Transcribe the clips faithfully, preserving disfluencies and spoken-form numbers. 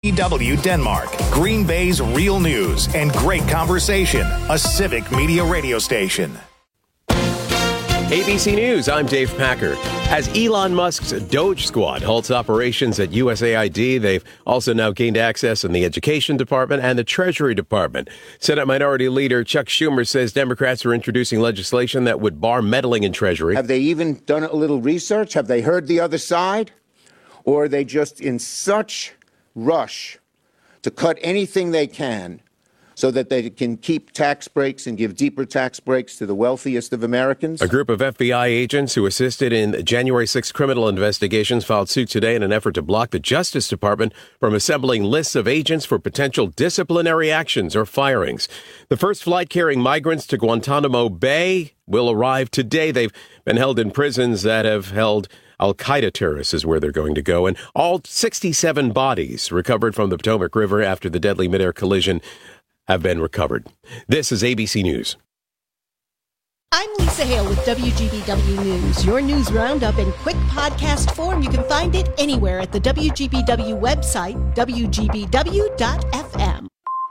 W Denmark, Green Bay's real news and great conversation, a civic media radio station. A B C News, I'm Dave Packer. As Elon Musk's Doge Squad halts operations at U S A I D, they've also now gained access in the Education Department and the Treasury Department. Senate Minority Leader Chuck Schumer says Democrats are introducing legislation that would bar meddling in Treasury. Have they even done a little research? Have they heard the other side? Or are they just in such rush to cut anything they can so that they can keep tax breaks and give deeper tax breaks to the wealthiest of Americans? A group of F B I agents who assisted in January sixth criminal investigations filed suit today in an effort to block the Justice Department from assembling lists of agents for potential disciplinary actions or firings. The first flight carrying migrants to Guantanamo Bay will arrive today. They've been held in prisons that have held Al-Qaeda terrorists is where they're going to go. And all sixty-seven bodies recovered from the Potomac River after the deadly midair collision have been recovered. This is A B C News. I'm Lisa Hale with W G B W News, your news roundup in quick podcast form. You can find it anywhere at the W G B W website, W G B W dot F M.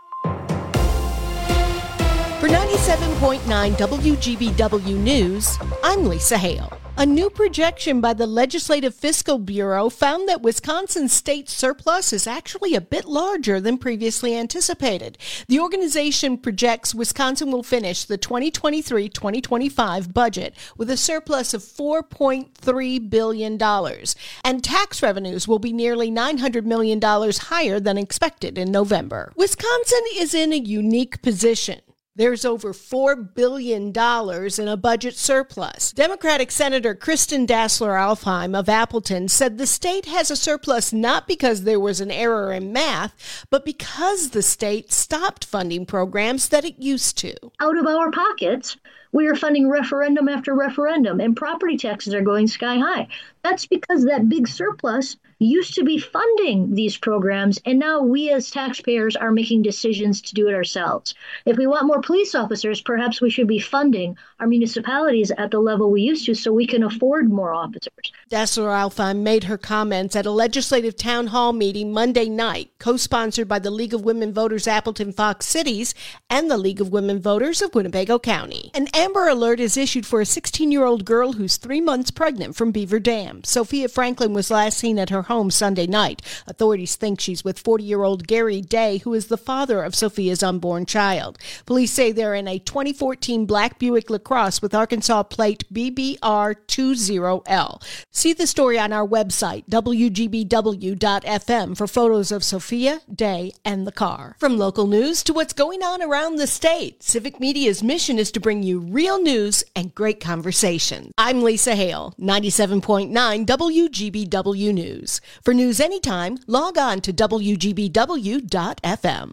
For ninety-seven point nine W G B W News, I'm Lisa Hale. A new projection by the Legislative Fiscal Bureau found that Wisconsin's state surplus is actually a bit larger than previously anticipated. The organization projects Wisconsin will finish the twenty twenty-three twenty twenty-five budget with a surplus of four point three billion dollars, and tax revenues will be nearly nine hundred million dollars higher than expected in November. Wisconsin is in a unique position. There's over four billion dollars in a budget surplus. Democratic Senator Kristen Dassler-Alfheim of Appleton said the state has a surplus not because there was an error in math, but because the state stopped funding programs that it used to. Out of our pockets, we are funding referendum after referendum, and property taxes are going sky high. That's because that big surplus used to be funding these programs, and now we as taxpayers are making decisions to do it ourselves. If we want more police officers, perhaps we should be funding our municipalities at the level we used to so we can afford more officers. Dassler-Alfheim made her comments at a legislative town hall meeting Monday night, co-sponsored by the League of Women Voters Appleton Fox Cities and the League of Women Voters of Winnebago County. An Amber Alert is issued for a sixteen-year-old girl who's three months pregnant from Beaver Dam. Sophia Franklin was last seen at her home Sunday night. Authorities think she's with forty-year-old Gary Day, who is the father of Sophia's unborn child. Police say they're in a twenty fourteen black Buick LaCrosse with Arkansas plate B B R twenty L. See the story on our website, W G B W dot F M, for photos of Sophia, Day, and the car. From local news to what's going on around the state, Civic Media's mission is to bring you real news and great conversation. I'm Lisa Hale, ninety-seven point nine W G B W News. For news anytime, log on to W G B W dot F M.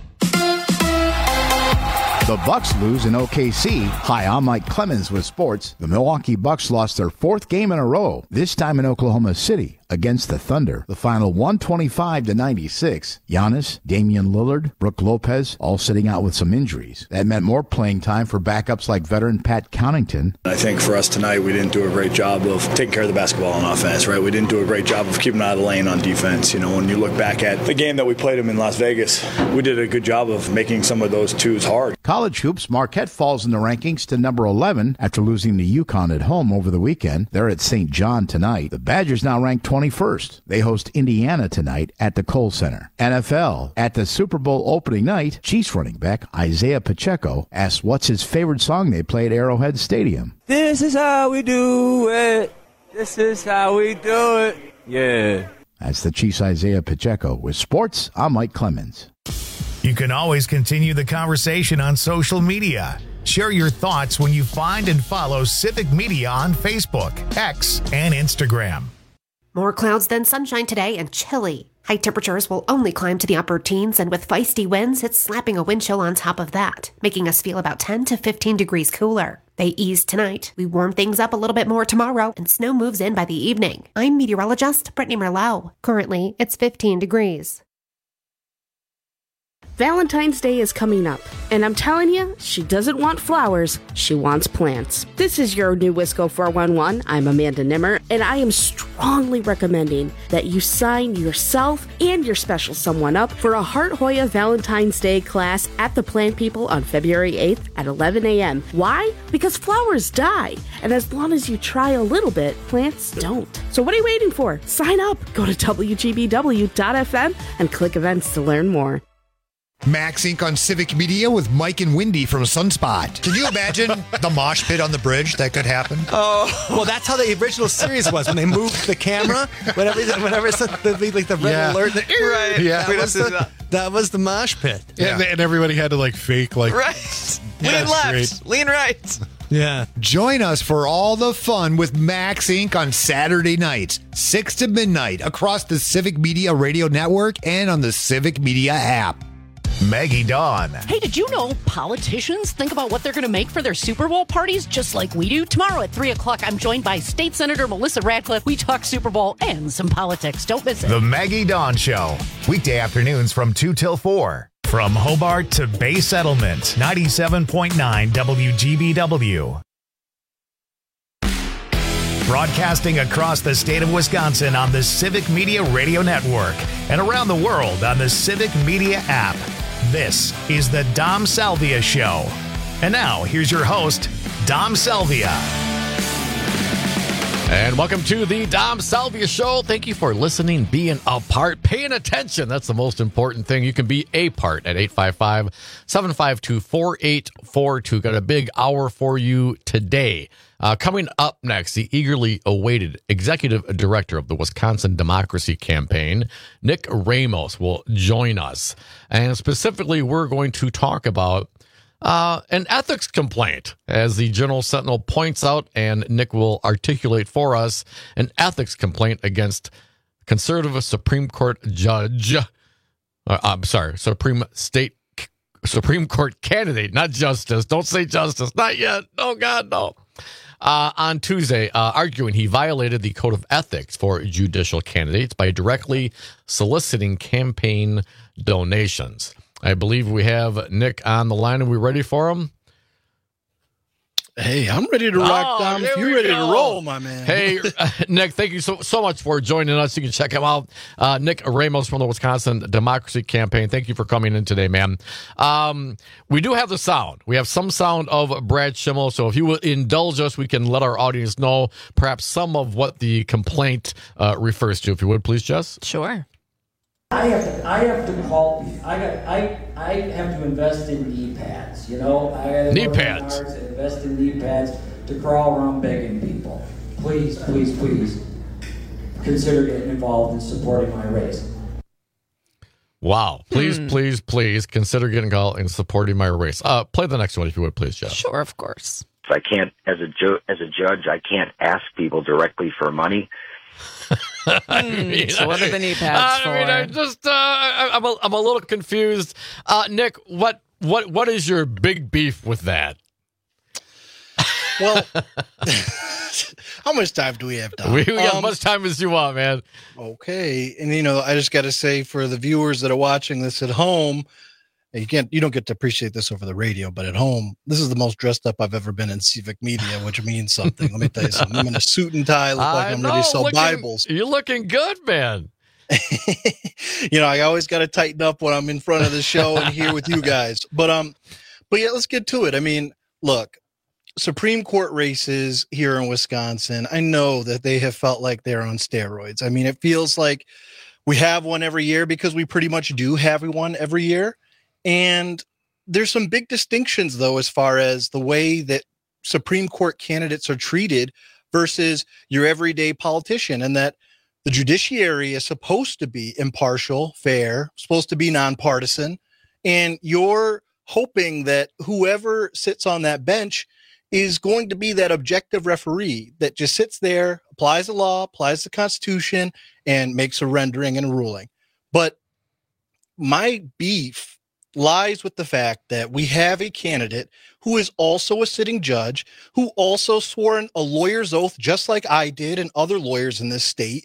The Bucks lose in O K C. Hi, I'm Mike Clemens with sports. The Milwaukee Bucks lost their fourth game in a row, this time in Oklahoma City against the Thunder. The final one twenty-five to ninety-six. Giannis, Damian Lillard, Brook Lopez, all sitting out with some injuries. That meant more playing time for backups like veteran Pat Connaughton. I think for us tonight, we didn't do a great job of taking care of the basketball on offense, right? We didn't do a great job of keeping out of the lane on defense. You know, when you look back at the game that we played them in Las Vegas, we did a good job of making some of those twos hard. College hoops, Marquette falls in the rankings to number eleven after losing to UConn at home over the weekend. They're at Saint John tonight. The Badgers now ranked twenty-first. They host Indiana tonight at the Kohl Center. N F L, at the Super Bowl opening night, Chiefs running back Isaiah Pacheco asked what's his favorite song they play at Arrowhead Stadium. This is how we do it. This is how we do it. Yeah. That's the Chiefs' Isaiah Pacheco. With sports, I'm Mike Clemens. You can always continue the conversation on social media. Share your thoughts when you find and follow Civic Media on Facebook, X, and Instagram. More clouds than sunshine today and chilly. High temperatures will only climb to the upper teens, and with feisty winds, it's slapping a wind chill on top of that, making us feel about ten to fifteen degrees cooler. They ease tonight. We warm things up a little bit more tomorrow, and snow moves in by the evening. I'm meteorologist Brittany Merlot. Currently, it's fifteen degrees. Valentine's Day is coming up, and I'm telling you, she doesn't want flowers, she wants plants. This is your new Wisco four one one. I'm Amanda Nimmer, and I am strongly recommending that you sign yourself and your special someone up for a Heart Hoya Valentine's Day class at the Plant People on February eighth at eleven a.m. Why? Because flowers die, and as long as you try a little bit, plants don't. So what are you waiting for? Sign up. Go to W G B W dot F M and click events to learn more. Max Incorporated on Civic Media with Mike and Wendy from Sunspot. Can you imagine the mosh pit on the bridge that could happen? Oh, well, that's how the original series was when they moved the camera. Whenever, whenever it's the, the, like the red Yeah. alert, the, Right. Yeah. that, was the, that was the mosh pit. Yeah. And, and everybody had to like fake like Right. Lean That's left. great. Lean right. Yeah. Join us for all the fun with Max Incorporated on Saturday nights, six to midnight, across the Civic Media Radio Network and on the Civic Media app. Maggie Dawn. Hey, did you know politicians think about what they're going to make for their Super Bowl parties just like we do? Tomorrow at three o'clock, I'm joined by State Senator Melissa Radcliffe. We talk Super Bowl and some politics. Don't miss it. The Maggie Dawn Show. Weekday afternoons from two till four. From Hobart to Bay Settlement, ninety-seven point nine W G B W. Broadcasting across the state of Wisconsin on the Civic Media Radio Network and around the world on the Civic Media app. This is the Dom Salvia Show. And now, here's your host, Dom Salvia. And welcome to the Dom Salvia Show. Thank you for listening, being a part, paying attention. That's the most important thing. You can be a part at eight five five, seven five two, four eight four two. Got a big hour for you today. Uh, coming up next, the eagerly awaited executive director of the Wisconsin Democracy Campaign, Nick Ramos, will join us. And specifically, we're going to talk about uh, an ethics complaint, as the Journal Sentinel points out, and Nick will articulate for us an ethics complaint against conservative Supreme Court judge. Uh, I'm sorry, Supreme State Supreme Court candidate, not justice. Don't say justice, not yet. Oh God, no. Uh, on Tuesday, uh, arguing he violated the code of ethics for judicial candidates by directly soliciting campaign donations. I believe we have Nick on the line. Are we ready for him? Hey, I'm ready to rock, Oh, Dom. If here you're we ready go. to roll, my man. Hey, uh, Nick, thank you so so much for joining us. You can check him out. Uh, Nick Ramos from the Wisconsin Democracy Campaign. Thank you for coming in today, man. Um, we do have the sound. We have some sound of Brad Schimmel. So if you will indulge us, we can let our audience know perhaps some of what the complaint uh, refers to. If you would, please, Jess. Sure. I have to, I have to call, I got, I, I have to invest in knee pads, you know? I gotta Knee work pads. hard to invest in knee pads to crawl around begging people. Please, please, please consider getting involved in supporting my race. Wow. Please, Hmm. please, please consider getting involved in supporting my race. Uh, play the next one, if you would, please, Jess. Sure, of course. I can't, as a ju- as a judge, I can't ask people directly for money. I Hmm, so what are the knee pads I for? mean, I just, uh, I, I'm, a, I'm a little confused. Uh, Nick, what, what, what is your big beef with that? Well, how much time do we have, Dom? We, we got Um, as much time as you want, man. Okay, and you know, I just got to say for the viewers that are watching this at home, you can't, you don't get to appreciate this over the radio, but at home, this is the most dressed up I've ever been in Civic Media, which means something. Let me tell you something. I'm in a suit and tie, look like I I'm know, ready to sell looking- Bibles. You're looking good, man. You know, I always got to tighten up when I'm in front of the show and here with you guys. But um, but yeah, let's get to it. I mean, look, Supreme Court races here in Wisconsin, I know that they have felt like they're on steroids. I mean, it feels like we have one every year because we pretty much do have one every year. And there's some big distinctions, though, as far as the way that Supreme Court candidates are treated versus your everyday politician, and that the judiciary is supposed to be impartial, fair, supposed to be nonpartisan, and you're hoping that whoever sits on that bench is going to be that objective referee that just sits there, applies the law, applies the Constitution, and makes a rendering and a ruling. But my beef lies with the fact that we have a candidate who is also a sitting judge, who also swore a lawyer's oath, just like I did and other lawyers in this state,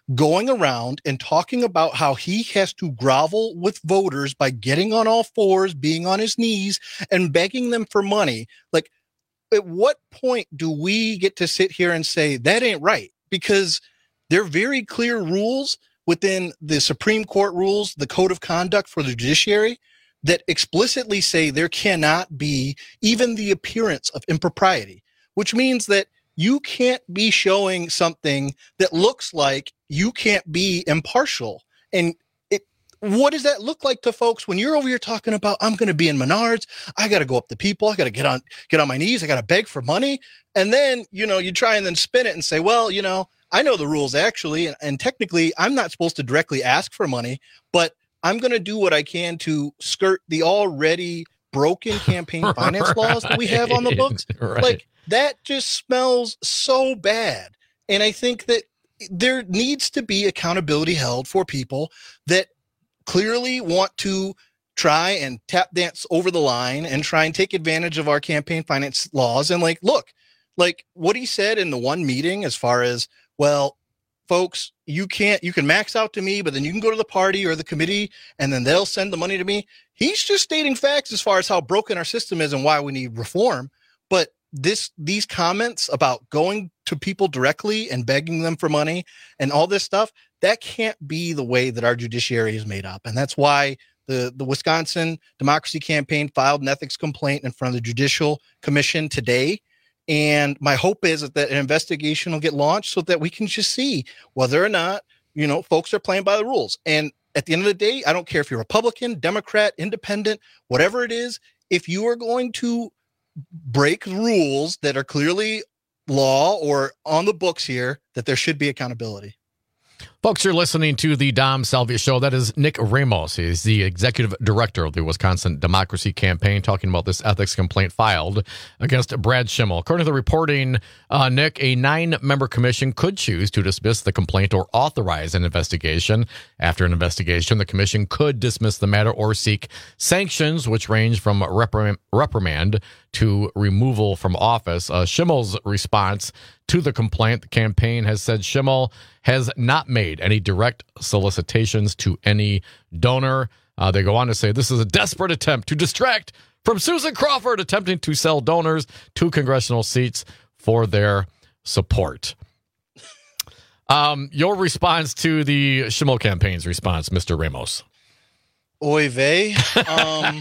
going around and talking about how he has to grovel with voters by getting on all fours, being on his knees, and begging them for money. Like, at what point do we get to sit here and say that ain't right? Because there are very clear rules within the Supreme Court rules, the Code of Conduct for the judiciary, that explicitly say there cannot be even the appearance of impropriety, which means that you can't be showing something that looks like you can't be impartial. And it, what does that look like to folks when you're over here talking about, I'm going to be in Menards, I got to go up to people, I got to get on, get on my knees, I got to beg for money. And then, you know, you try and then spin it and say, well, you know, I know the rules actually, and, and technically I'm not supposed to directly ask for money, but I'm going to do what I can to skirt the already broken campaign finance right. laws that we have on the books. Right. Like, that just smells so bad. And I think that there needs to be accountability held for people that clearly want to try and tap dance over the line and try and take advantage of our campaign finance laws. And like, look, like what he said in the one meeting, as far as, well, folks, you can't, you can max out to me, but then you can go to the party or the committee and then they'll send the money to me. He's just stating facts as far as how broken our system is and why we need reform. But this, these comments about going to people directly and begging them for money and all this stuff, that can't be the way that our judiciary is made up. And that's why the, the Wisconsin Democracy Campaign filed an ethics complaint in front of the Judicial Commission today. And my hope is that an investigation will get launched so that we can just see whether or not, you know, folks are playing by the rules. And at the end of the day, I don't care if you're Republican, Democrat, Independent, whatever it is, if you are going to break rules that are clearly law or on the books here, that there should be accountability. Folks, you're listening to the Dom Salvia Show. That is Nick Ramos. He's the executive director of the Wisconsin Democracy Campaign, talking about this ethics complaint filed against Brad Schimel. According to the reporting, uh, Nick, a nine-member commission could choose to dismiss the complaint or authorize an investigation. After an investigation, the commission could dismiss the matter or seek sanctions, which range from reprim- reprimand to removal from office. Uh, Schimel's response to the complaint, the campaign has said Schimel has not made any direct solicitations to any donor. Uh, they go on to say this is a desperate attempt to distract from Susan Crawford attempting to sell donors two congressional seats for their support. Um, your response to the Schimel campaign's response, Mister Ramos? Oy vey. Um,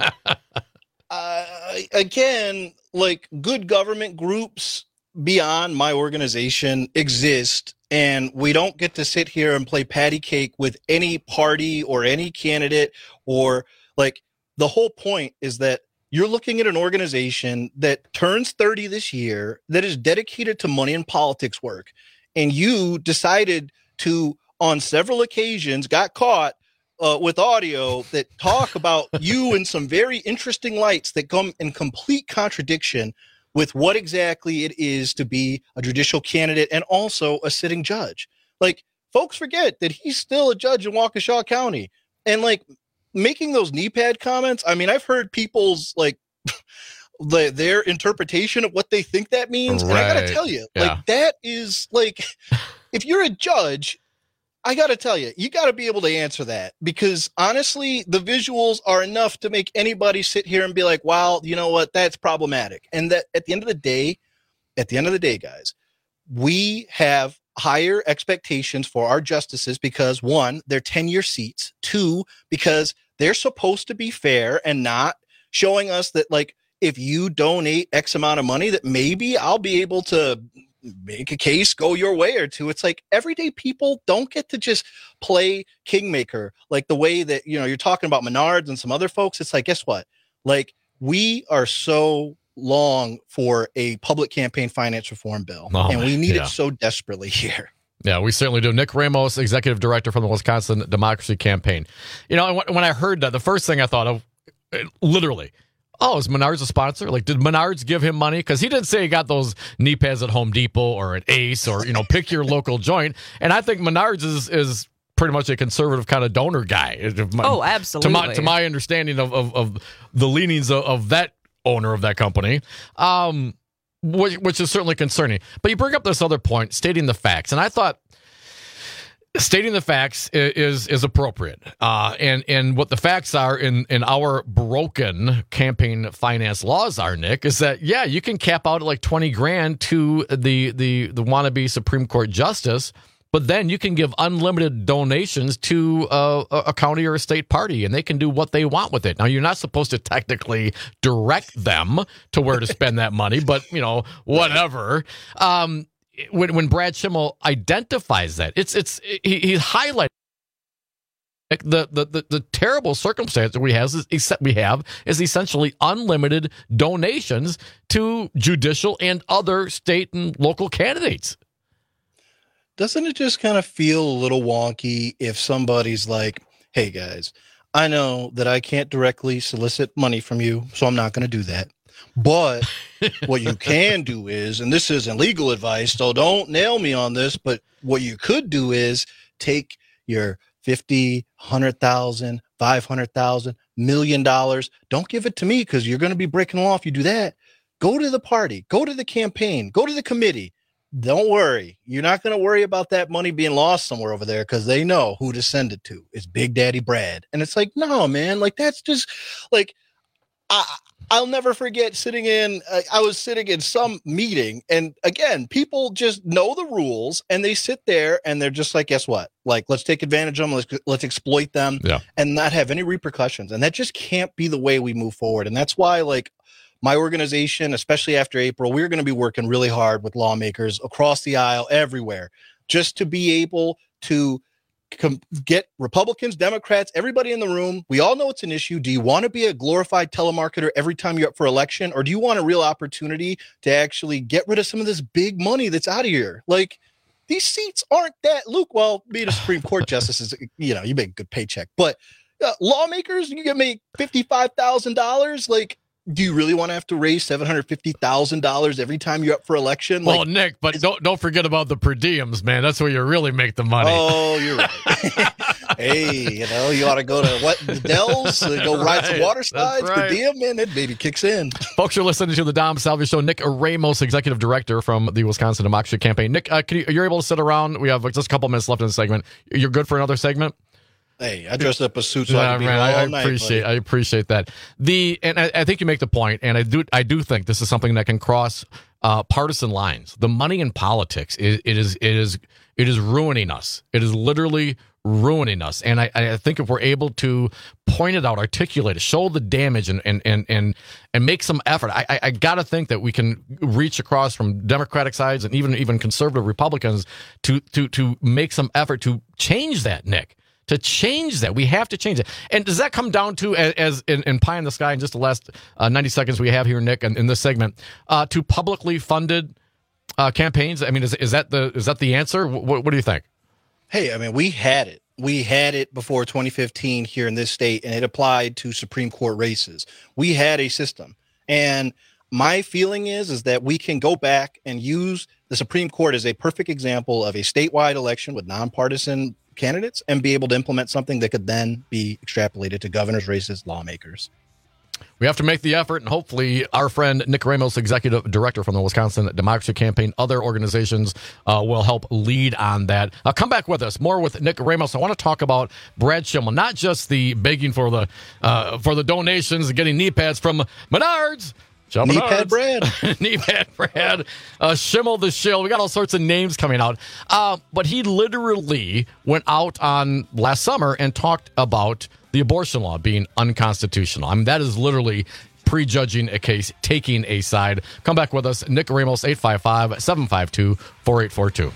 uh, again, like good government groups beyond my organization exist, and we don't get to sit here and play patty cake with any party or any candidate. Or like, the whole point is that you're looking at an organization that turns thirty this year, that is dedicated to money and politics work, and you decided to, on several occasions, got caught uh, with audio that talk about you in some very interesting lights that come in complete contradiction with what exactly it is to be a judicial candidate and also a sitting judge. Like, folks forget that he's still a judge in Waukesha County. And like, making those knee pad comments, I mean, I've heard people's like the, their interpretation of what they think that means. Right. And I gotta tell you, yeah. like, that is like, if you're a judge, I got to tell you, you got to be able to answer that, because honestly, the visuals are enough to make anybody sit here and be like, wow, you know what? That's problematic. And that at the end of the day, at the end of the day, guys, we have higher expectations for our justices because, one, they're ten-year seats. Two, because they're supposed to be fair and not showing us that, like, if you donate X amount of money, that maybe I'll be able to make a case go your way or two. It's like everyday people don't get to just play kingmaker like the way that, you know, you're talking about Menards and some other folks. It's like, guess what? Like, we are so long for a public campaign finance reform bill, oh, and we need yeah. it so desperately here. Yeah, we certainly do. Nick Ramos, executive director from the Wisconsin Democracy Campaign. You know, when I heard that, the first thing I thought of, literally, oh, is Menards a sponsor? Like, did Menards give him money? Because he didn't say he got those knee pads at Home Depot or at Ace or, you know, pick your local joint. And I think Menards is is pretty much a conservative kind of donor guy. Oh, absolutely. To my, to my understanding of, of, of the leanings of, of that owner of that company, um, which, which is certainly concerning. But you bring up this other point, stating the facts. And I thought, Stating the facts is is appropriate, uh, and and what the facts are in, in our broken campaign finance laws are, Nick, is that yeah, you can cap out at like twenty grand to the the the wannabe Supreme Court justice, but then you can give unlimited donations to a, a county or a state party, and they can do what they want with it. Now, you're not supposed to technically direct them to where to spend that money, but you know, whatever. Um, When when Brad Schimmel identifies that, it's it's he, he highlights the, the the the terrible circumstance that we has is we have is essentially unlimited donations to judicial and other state and local candidates. Doesn't it just kind of feel a little wonky if somebody's like, "Hey guys, I know that I can't directly solicit money from you, so I'm not going to do that. But what you can do is, and this isn't legal advice, so don't nail me on this, but what you could do is take your fifty, one hundred thousand, five hundred thousand, million dollars. Don't give it to me because you're going to be breaking the law if you do that. Go to the party, go to the campaign, go to the committee. Don't worry. You're not going to worry about that money being lost somewhere over there because they know who to send it to. It's Big Daddy Brad." And it's like, no, man, like that's just like, I, I'll never forget sitting in, uh, I was sitting in some meeting, and again, people just know the rules and they sit there and they're just like, guess what? Like, let's take advantage of them. Let's, let's exploit them yeah. and not have any repercussions. And that just can't be the way we move forward. And that's why, like, my organization, especially after April, we're going to be working really hard with lawmakers across the aisle, everywhere, just to be able to Com- get Republicans, Democrats, everybody in the room. We all know it's an issue. Do you want to be a glorified telemarketer every time you're up for election? Or do you want a real opportunity to actually get rid of some of this big money that's out of here? Like, these seats aren't that, Luke, well, being a Supreme Court justice is, you know, you make a good paycheck, but uh, lawmakers, you can make fifty-five thousand dollars. Like, do you really want to have to raise seven hundred fifty thousand dollars every time you're up for election? Well, like, Nick, but don't don't forget about the per diems, man. That's where you really make the money. Oh, you're right. Hey, you know, you ought to go to what the Dells, uh, go right. ride some water slides right. per diem, man. That baby kicks in. Folks, you're listening to the Dom Salvia Show. Nick Ramos, Executive Director from the Wisconsin Democracy Campaign. Nick, uh, can you, you're able to sit around. We have just a couple minutes left in the segment. You're good for another segment? Hey, I dressed up a suit so yeah, I can be man, all I, I night. Appreciate, buddy. I appreciate that. The and I, I think you make the point, and I do I do think this is something that can cross uh, partisan lines. The money in politics is it is it is it is ruining us. It is literally ruining us. And I, I think if we're able to point it out, articulate it, show the damage, and and and and, and make some effort, I, I, I got to think that we can reach across from Democratic sides and even even conservative Republicans to to to make some effort to change that, Nick. To change that. We have to change it. And does that come down to, as, as in, in pie in the sky, in just the last uh, ninety seconds we have here, Nick, in, in this segment, uh, to publicly funded uh, campaigns? I mean, is is that the is that the answer? What, what do you think? Hey, I mean, we had it. We had it before twenty fifteen here in this state, and it applied to Supreme Court races. We had a system. And my feeling is, is that we can go back and use the Supreme Court as a perfect example of a statewide election with nonpartisan candidates and be able to implement something that could then be extrapolated to governors' races, lawmakers. We have to make the effort, and hopefully our friend Nick Ramos, Executive Director from the Wisconsin Democracy Campaign, other organizations uh, will help lead on that. Uh, come back with us. More with Nick Ramos. I want to talk about Brad Schimmel, not just the begging for the uh, for the donations and getting knee pads from Menards. Knee pad Brad. Knee pad Brad. Uh, Schimmel the Shill. We got all sorts of names coming out. Uh, but he literally went out on last summer and talked about the abortion law being unconstitutional. I mean, that is literally prejudging a case, taking a side. Come back with us. Nick Ramos, eight five five, seven five two, four eight four two.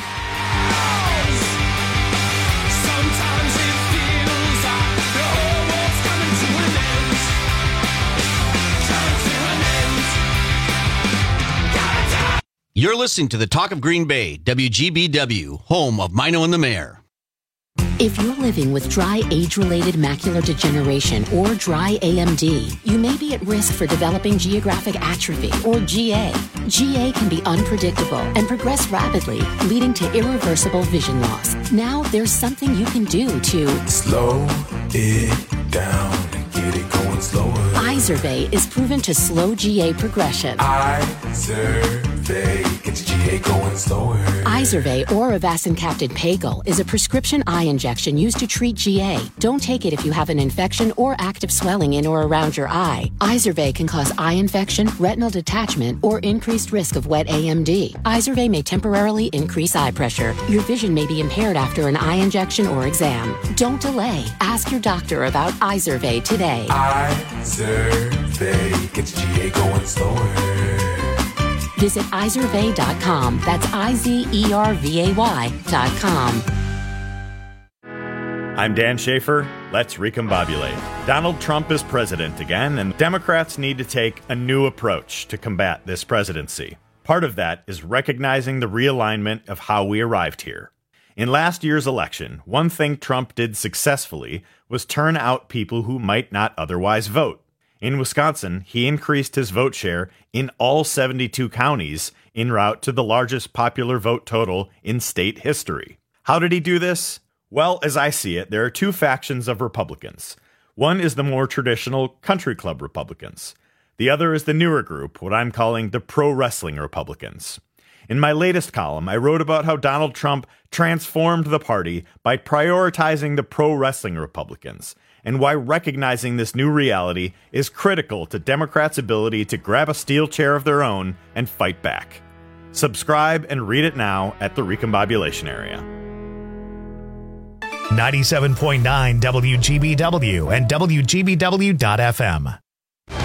You're listening to the Talk of Green Bay, W G B W, home of Mino and the Mayor. If you're living with dry age-related macular degeneration or dry A M D, you may be at risk for developing geographic atrophy or G A. G A can be unpredictable and progress rapidly, leading to irreversible vision loss. Now there's something you can do to slow it down and get it going slower. Izervay is proven to slow G A progression. Izervay gets G A going slower. Izervay or Avastin-capted Pagel is a prescription eye injection used to treat G A. Don't take it if you have an infection or active swelling in or around your eye. Izervay can cause eye infection, retinal detachment, or increased risk of wet A M D. Izervay may temporarily increase eye pressure. Your vision may be impaired after an eye injection or exam. Don't delay. Ask your doctor about Izervay today. Izervay gets G A going slower. Visit Izervay dot com. That's I Z E R V A Y dot com. I'm Dan Schaefer. Let's recombobulate. Donald Trump is president again, and Democrats need to take a new approach to combat this presidency. Part of that is recognizing the realignment of how we arrived here. In last year's election, one thing Trump did successfully was turn out people who might not otherwise vote. In Wisconsin, he increased his vote share in all seventy-two counties en route to the largest popular vote total in state history. How did he do this? Well, as I see it, there are two factions of Republicans. One is the more traditional country club Republicans. The other is the newer group, what I'm calling the pro-wrestling Republicans. In my latest column, I wrote about how Donald Trump transformed the party by prioritizing the pro-wrestling Republicans, and why recognizing this new reality is critical to Democrats' ability to grab a steel chair of their own and fight back. Subscribe and read it now at the Recombobulation Area. ninety-seven point nine W G B W and W G B W dot F M. Get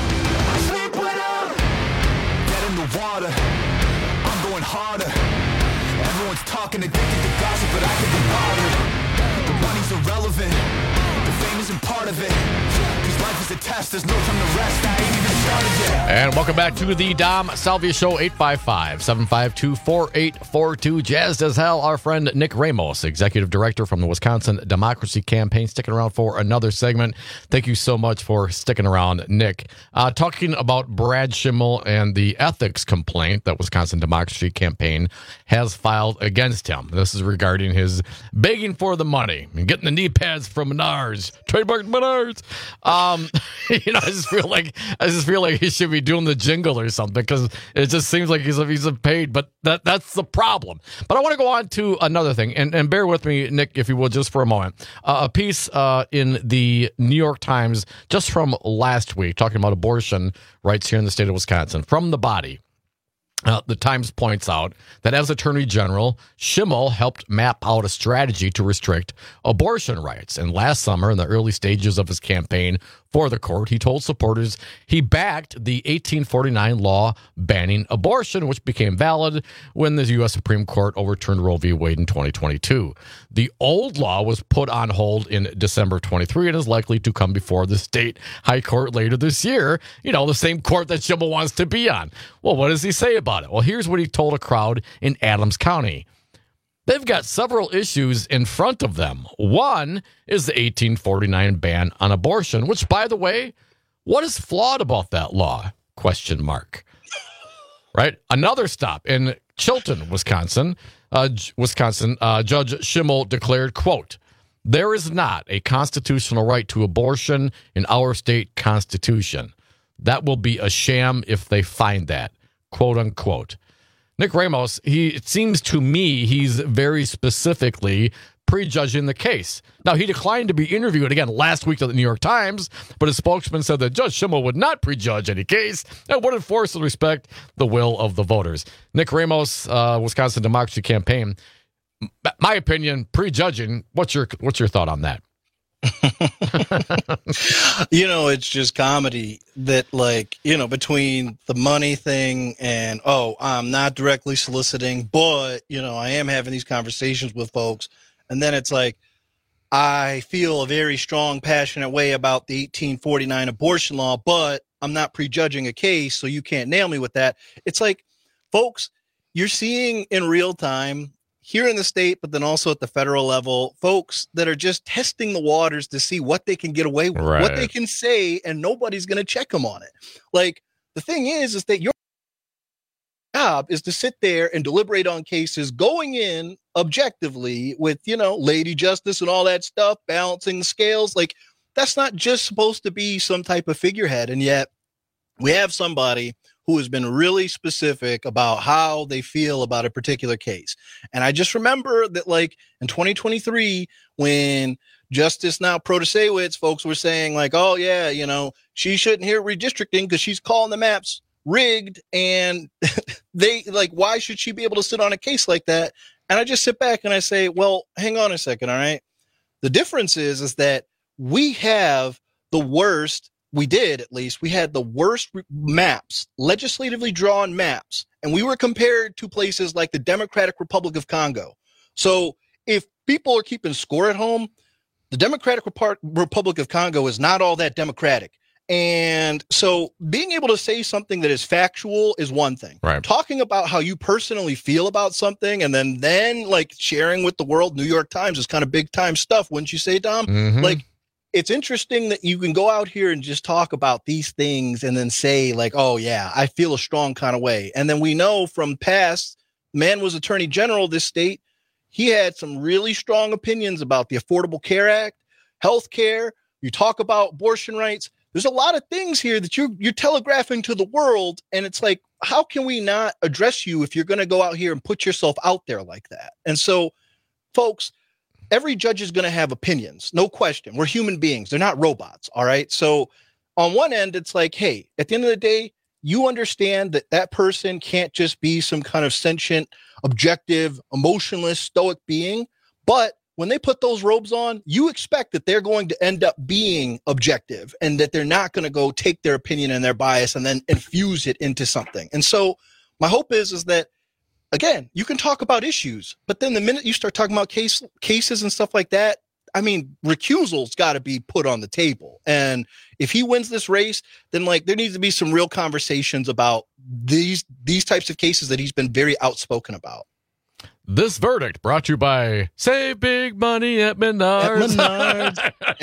in the water. I'm going harder. Everyone's talking addicted to gossip, but I can be bothered. The money's irrelevant. The fame isn't part of it. Cause life is a test. There's no time to rest. I ain't even started yet. And welcome back to the Dom Salvia Show. Eight five five, seven five two, four eight four two. Jazzed as hell, our friend Nick Ramos, Executive Director from the Wisconsin Democracy Campaign, sticking around for another segment. Thank you so much for sticking around, Nick. Uh, talking about Brad Schimel and the ethics complaint that Wisconsin Democracy Campaign has filed against him. This is regarding his begging for the money and getting the knee pads from Menards. Trademark Menards. Um, you know, I just feel like I just feel like he should be doing the jingle or something, because it just seems like he's he's paid. But that that's the problem. But I want to go on to another thing, and, and bear with me, Nick, if you will, just for a moment. Uh, a piece uh, in the New York Times just from last week talking about abortion rights here in the state of Wisconsin. From The Body. Uh, the Times points out that as Attorney General, Schimel helped map out a strategy to restrict abortion rights. And last summer, in the early stages of his campaign for the court, he told supporters he backed the eighteen forty-nine law banning abortion, which became valid when the U S Supreme Court overturned Roe v. Wade in twenty twenty-two. The old law was put on hold in December twenty-three and is likely to come before the state high court later this year. You know, the same court that Schimel wants to be on. Well, what does he say about it? Well, here's what he told a crowd in Adams County. They've got several issues in front of them. One is the eighteen forty-nine ban on abortion, which, by the way, what is flawed about that law? Question mark. Right? Another stop in Chilton, Wisconsin. Uh, Wisconsin, uh, Judge Schimel declared, quote, "There is not a constitutional right to abortion in our state constitution. That will be a sham if they find that," quote unquote. Nick Ramos, he it seems to me he's very specifically prejudging the case. Now, he declined to be interviewed again last week at the New York Times, but his spokesman said that Judge Schimel would not prejudge any case and would enforce and respect the will of the voters. Nick Ramos, uh, Wisconsin Democracy Campaign, my opinion, prejudging. What's your what's your thought on that? You know, it's just comedy that, like, you know, between the money thing and, oh, I'm not directly soliciting, but, you know, I am having these conversations with folks. And then it's like, I feel a very strong, passionate way about the eighteen forty-nine abortion law, but I'm not prejudging a case, so you can't nail me with that. It's like, folks, you're seeing in real time here in the state, but then also at the federal level, folks that are just testing the waters to see what they can get away with, right, what they can say, and nobody's going to check them on it. Like, the thing is, is that your job is to sit there and deliberate on cases going in objectively with, you know, Lady Justice and all that stuff, balancing the scales. Like, that's not just supposed to be some type of figurehead. And yet we have somebody who has been really specific about how they feel about a particular case. And I just remember that, like, in twenty twenty-three, when Justice now Protasewicz folks were saying, like, oh, yeah, you know, she shouldn't hear redistricting because she's calling the maps rigged. And they, like, why should she be able to sit on a case like that? And I just sit back and I say, well, hang on a second, all right? The difference is, is that we have the worst, we did at least, we had the worst maps, legislatively drawn maps, and we were compared to places like the Democratic Republic of Congo. So if people are keeping score at home, the Democratic Rep- Republic of Congo is not all that democratic. And so being able to say something that is factual is one thing. Right. Talking about how you personally feel about something and then, then like sharing with the world, New York Times is kind of big time stuff. Wouldn't you say, Dom? Mm-hmm. Like, it's interesting that you can go out here and just talk about these things and then say, like, oh, yeah, I feel a strong kind of way. And then we know from past, man was Attorney General of this state. He had some really strong opinions about the Affordable Care Act, health care. You talk about abortion rights. There's a lot of things here that you're, you're telegraphing to the world. And it's like, how can we not address you if you're going to go out here and put yourself out there like that? And so, folks, every judge is going to have opinions. No question. We're human beings. They're not robots. All right. So on one end, it's like, hey, at the end of the day, you understand that that person can't just be some kind of sentient, objective, emotionless, stoic being. But when they put those robes on, you expect that they're going to end up being objective and that they're not going to go take their opinion and their bias and then infuse it into something. And so my hope is, is that, again, you can talk about issues, but then the minute you start talking about case, cases and stuff like that, I mean, recusal's got to be put on the table. And if he wins this race, then like there needs to be some real conversations about these these types of cases that he's been very outspoken about. This verdict brought to you by Save Big Money at Menards. At Menards.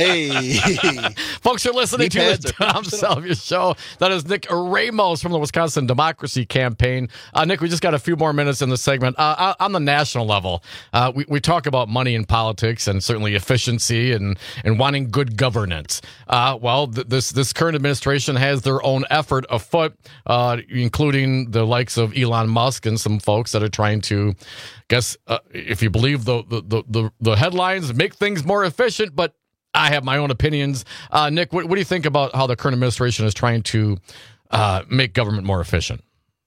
Hey. Folks, you're listening Deep to heads the are Tom Salvia Show. That is Nick Ramos from the Wisconsin Democracy Campaign. Uh, Nick, we just got a few more minutes in the segment. Uh, on the national level, uh, we, we talk about money in politics and certainly efficiency and, and wanting good governance. Uh, well, th- this, this current administration has their own effort afoot, uh, including the likes of Elon Musk and some folks that are trying to, guess uh, if you believe the, the the the headlines, make things more efficient, but I have my own opinions. Uh, Nick, what, what do you think about how the current administration is trying to uh, make government more efficient?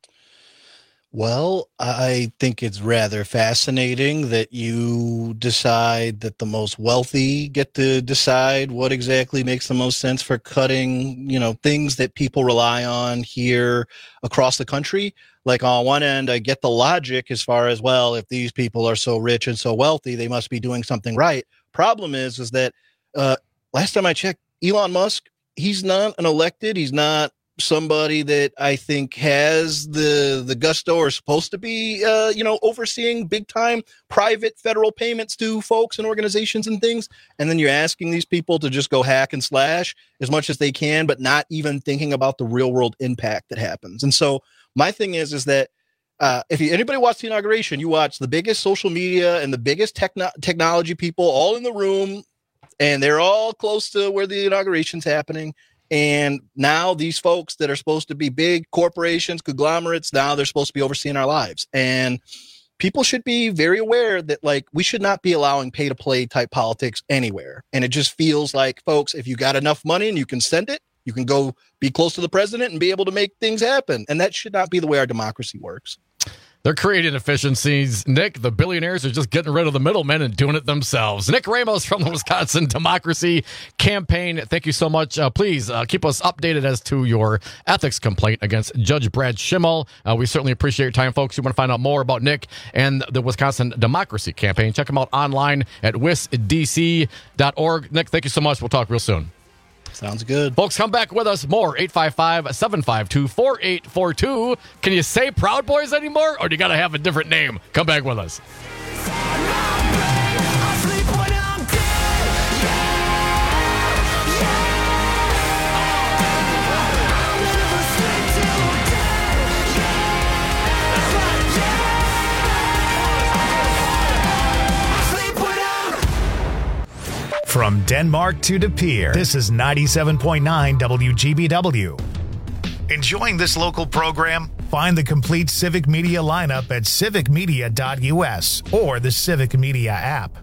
Well, I think it's rather fascinating that you decide that the most wealthy get to decide what exactly makes the most sense for cutting, you know, things that people rely on here across the country. Like on one end, I get the logic as far as, well, if these people are so rich and so wealthy, they must be doing something right. Problem is, is that uh, last time I checked, Elon Musk, he's not an elected, he's not somebody that I think has the the gusto or supposed to be, uh, you know, overseeing big time private federal payments to folks and organizations and things. And then you're asking these people to just go hack and slash as much as they can, but not even thinking about the real world impact that happens. And so my thing is, is that uh, if you, anybody watched the inauguration, you watch the biggest social media and the biggest techno- technology people all in the room, and they're all close to where the inauguration's happening. And now these folks that are supposed to be big corporations, conglomerates, now they're supposed to be overseeing our lives. And people should be very aware that, like, we should not be allowing pay to play type politics anywhere. And it just feels like, folks, if you got enough money and you can send it, you can go be close to the president and be able to make things happen. And that should not be the way our democracy works. They're creating efficiencies. Nick, the billionaires are just getting rid of the middlemen and doing it themselves. Nick Ramos from the Wisconsin Democracy Campaign. Thank you so much. Uh, please uh, keep us updated as to your ethics complaint against Judge Brad Schimmel. Uh, we certainly appreciate your time, folks. You want to find out more about Nick and the Wisconsin Democracy Campaign, check them out online at wis d c dot org. Nick, thank you so much. We'll talk real soon. Sounds good. Folks, come back with us more. eight five five, seven five two, four eight four two. Can you say Proud Boys anymore, or do you got to have a different name? Come back with us. From Denmark to De Pere, this is ninety-seven point nine W G B W. Enjoying this local program? Find the complete Civic Media lineup at civic media dot u s or the Civic Media app.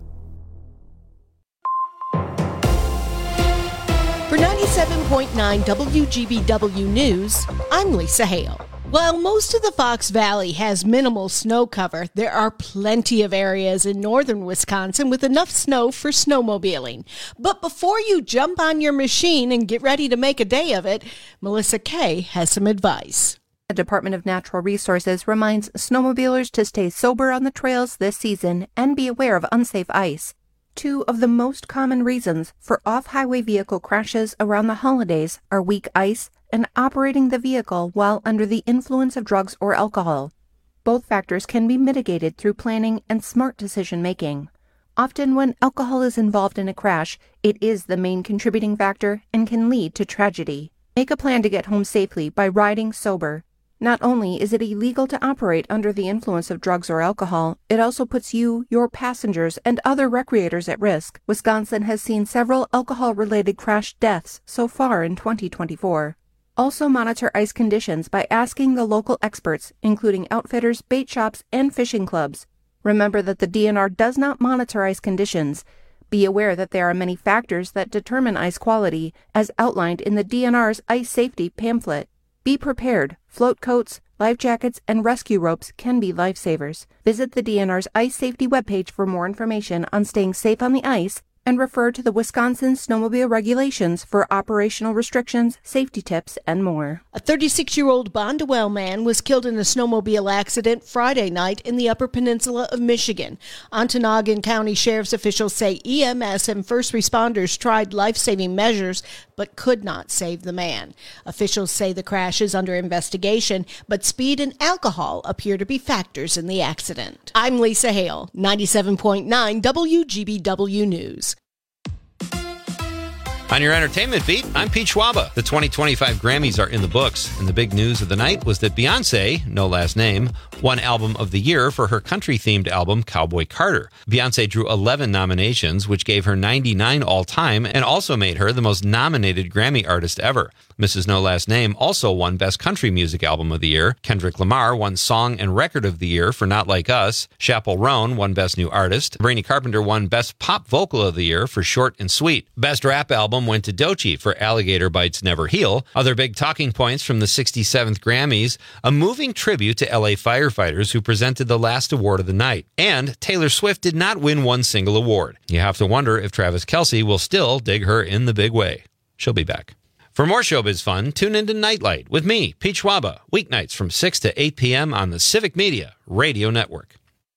For ninety-seven point nine W G B W News, I'm Lisa Hale. While most of the Fox Valley has minimal snow cover, there are plenty of areas in northern Wisconsin with enough snow for snowmobiling. But before you jump on your machine and get ready to make a day of it, Melissa Kay has some advice. The Department of Natural Resources reminds snowmobilers to stay sober on the trails this season and be aware of unsafe ice. Two of the most common reasons for off-highway vehicle crashes around the holidays are weak ice and operating the vehicle while under the influence of drugs or alcohol. Both factors can be mitigated through planning and smart decision-making. Often when alcohol is involved in a crash, it is the main contributing factor and can lead to tragedy. Make a plan to get home safely by riding sober. Not only is it illegal to operate under the influence of drugs or alcohol, it also puts you, your passengers, and other recreators at risk. Wisconsin has seen several alcohol-related crash deaths so far in twenty twenty-four. Also monitor ice conditions by asking the local experts, including outfitters, bait shops, and fishing clubs. Remember that the D N R does not monitor ice conditions. Be aware that there are many factors that determine ice quality, as outlined in the D N R's ice safety pamphlet. Be prepared. Float coats, life jackets, and rescue ropes can be lifesavers. Visit the D N R's ice safety webpage for more information on staying safe on the ice, and refer to the Wisconsin Snowmobile Regulations for operational restrictions, safety tips, and more. A thirty-six-year-old Bondwell man was killed in a snowmobile accident Friday night in the Upper Peninsula of Michigan. Ontonagon County Sheriff's officials say E M S and first responders tried life-saving measures but could not save the man. Officials say the crash is under investigation, but speed and alcohol appear to be factors in the accident. I'm Lisa Hale, ninety-seven point nine W G B W News. On your entertainment beat, I'm Pete Schwaba. The twenty twenty-five Grammys are in the books, and the big news of the night was that Beyoncé, no last name, won Album of the Year for her country-themed album Cowboy Carter. Beyoncé drew eleven nominations, which gave her ninety-nine all-time, and also made her the most nominated Grammy artist ever. Missus No Last Name also won Best Country Music Album of the Year. Kendrick Lamar won Song and Record of the Year for Not Like Us. Chappell Roan won Best New Artist. Brainy Carpenter won Best Pop Vocal of the Year for Short and Sweet. Best Rap Album went to Doechii for Alligator Bites Never Heal. Other big talking points from the sixty-seventh Grammys, a moving tribute to L A firefighters who presented the last award of the night. And Taylor Swift did not win one single award. You have to wonder if Travis Kelce will still dig her in the big way. She'll be back. For more showbiz fun, tune into Nightlight with me, Pete Schwaba, weeknights from six to eight p.m. on the Civic Media Radio Network.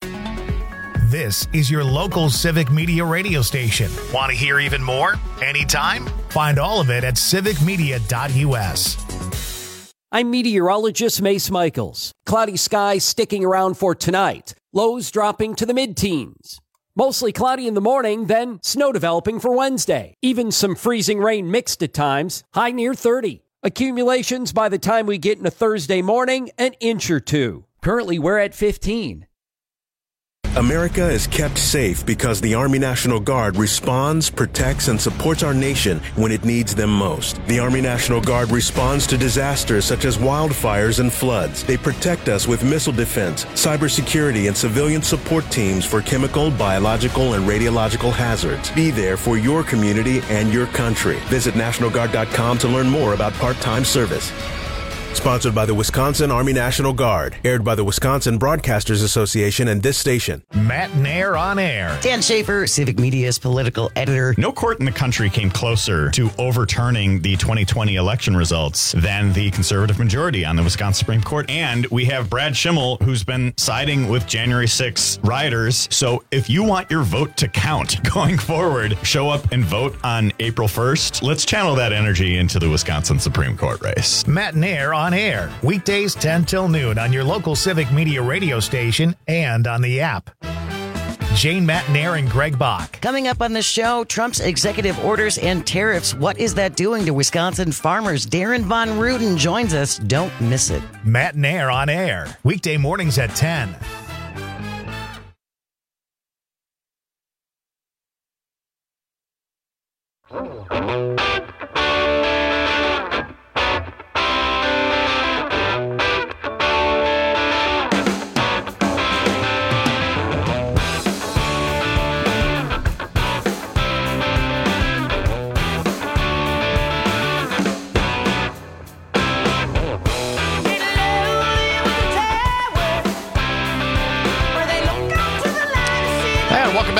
This is your local Civic Media radio station. Want to hear even more? Anytime? Find all of it at civic media dot u s. I'm meteorologist Mace Michaels. Cloudy skies sticking around for tonight. Lows dropping to the mid-teens. Mostly cloudy in the morning, then snow developing for Wednesday. Even some freezing rain mixed at times. High near thirty. Accumulations by the time we get into Thursday morning, an inch or two. Currently, we're at fifteen. America is kept safe because the Army National Guard responds, protects, and supports our nation when it needs them most. The Army National Guard responds to disasters such as wildfires and floods. They protect us with missile defense, cybersecurity, and civilian support teams for chemical, biological, and radiological hazards. Be there for your community and your country. Visit National Guard dot com to learn more about part-time service. Sponsored by the Wisconsin Army National Guard. Aired by the Wisconsin Broadcasters Association and this station. Matt Nair on air. Dan Schaefer, Civic Media's political editor. No court in the country came closer to overturning the twenty twenty election results than the conservative majority on the Wisconsin Supreme Court. And we have Brad Schimmel, who's been siding with January sixth rioters. So if you want your vote to count going forward, show up and vote on April first. Let's channel that energy into the Wisconsin Supreme Court race. Matt Nair on air. Weekdays ten till noon on your local Civic Media radio station and on the app. Jane Matt Nair and Greg Bach. Coming up on the show, Trump's executive orders and tariffs. What is that doing to Wisconsin farmers? Darren Von Ruden joins us. Don't miss it. Matt Nair on air. Weekday mornings at ten.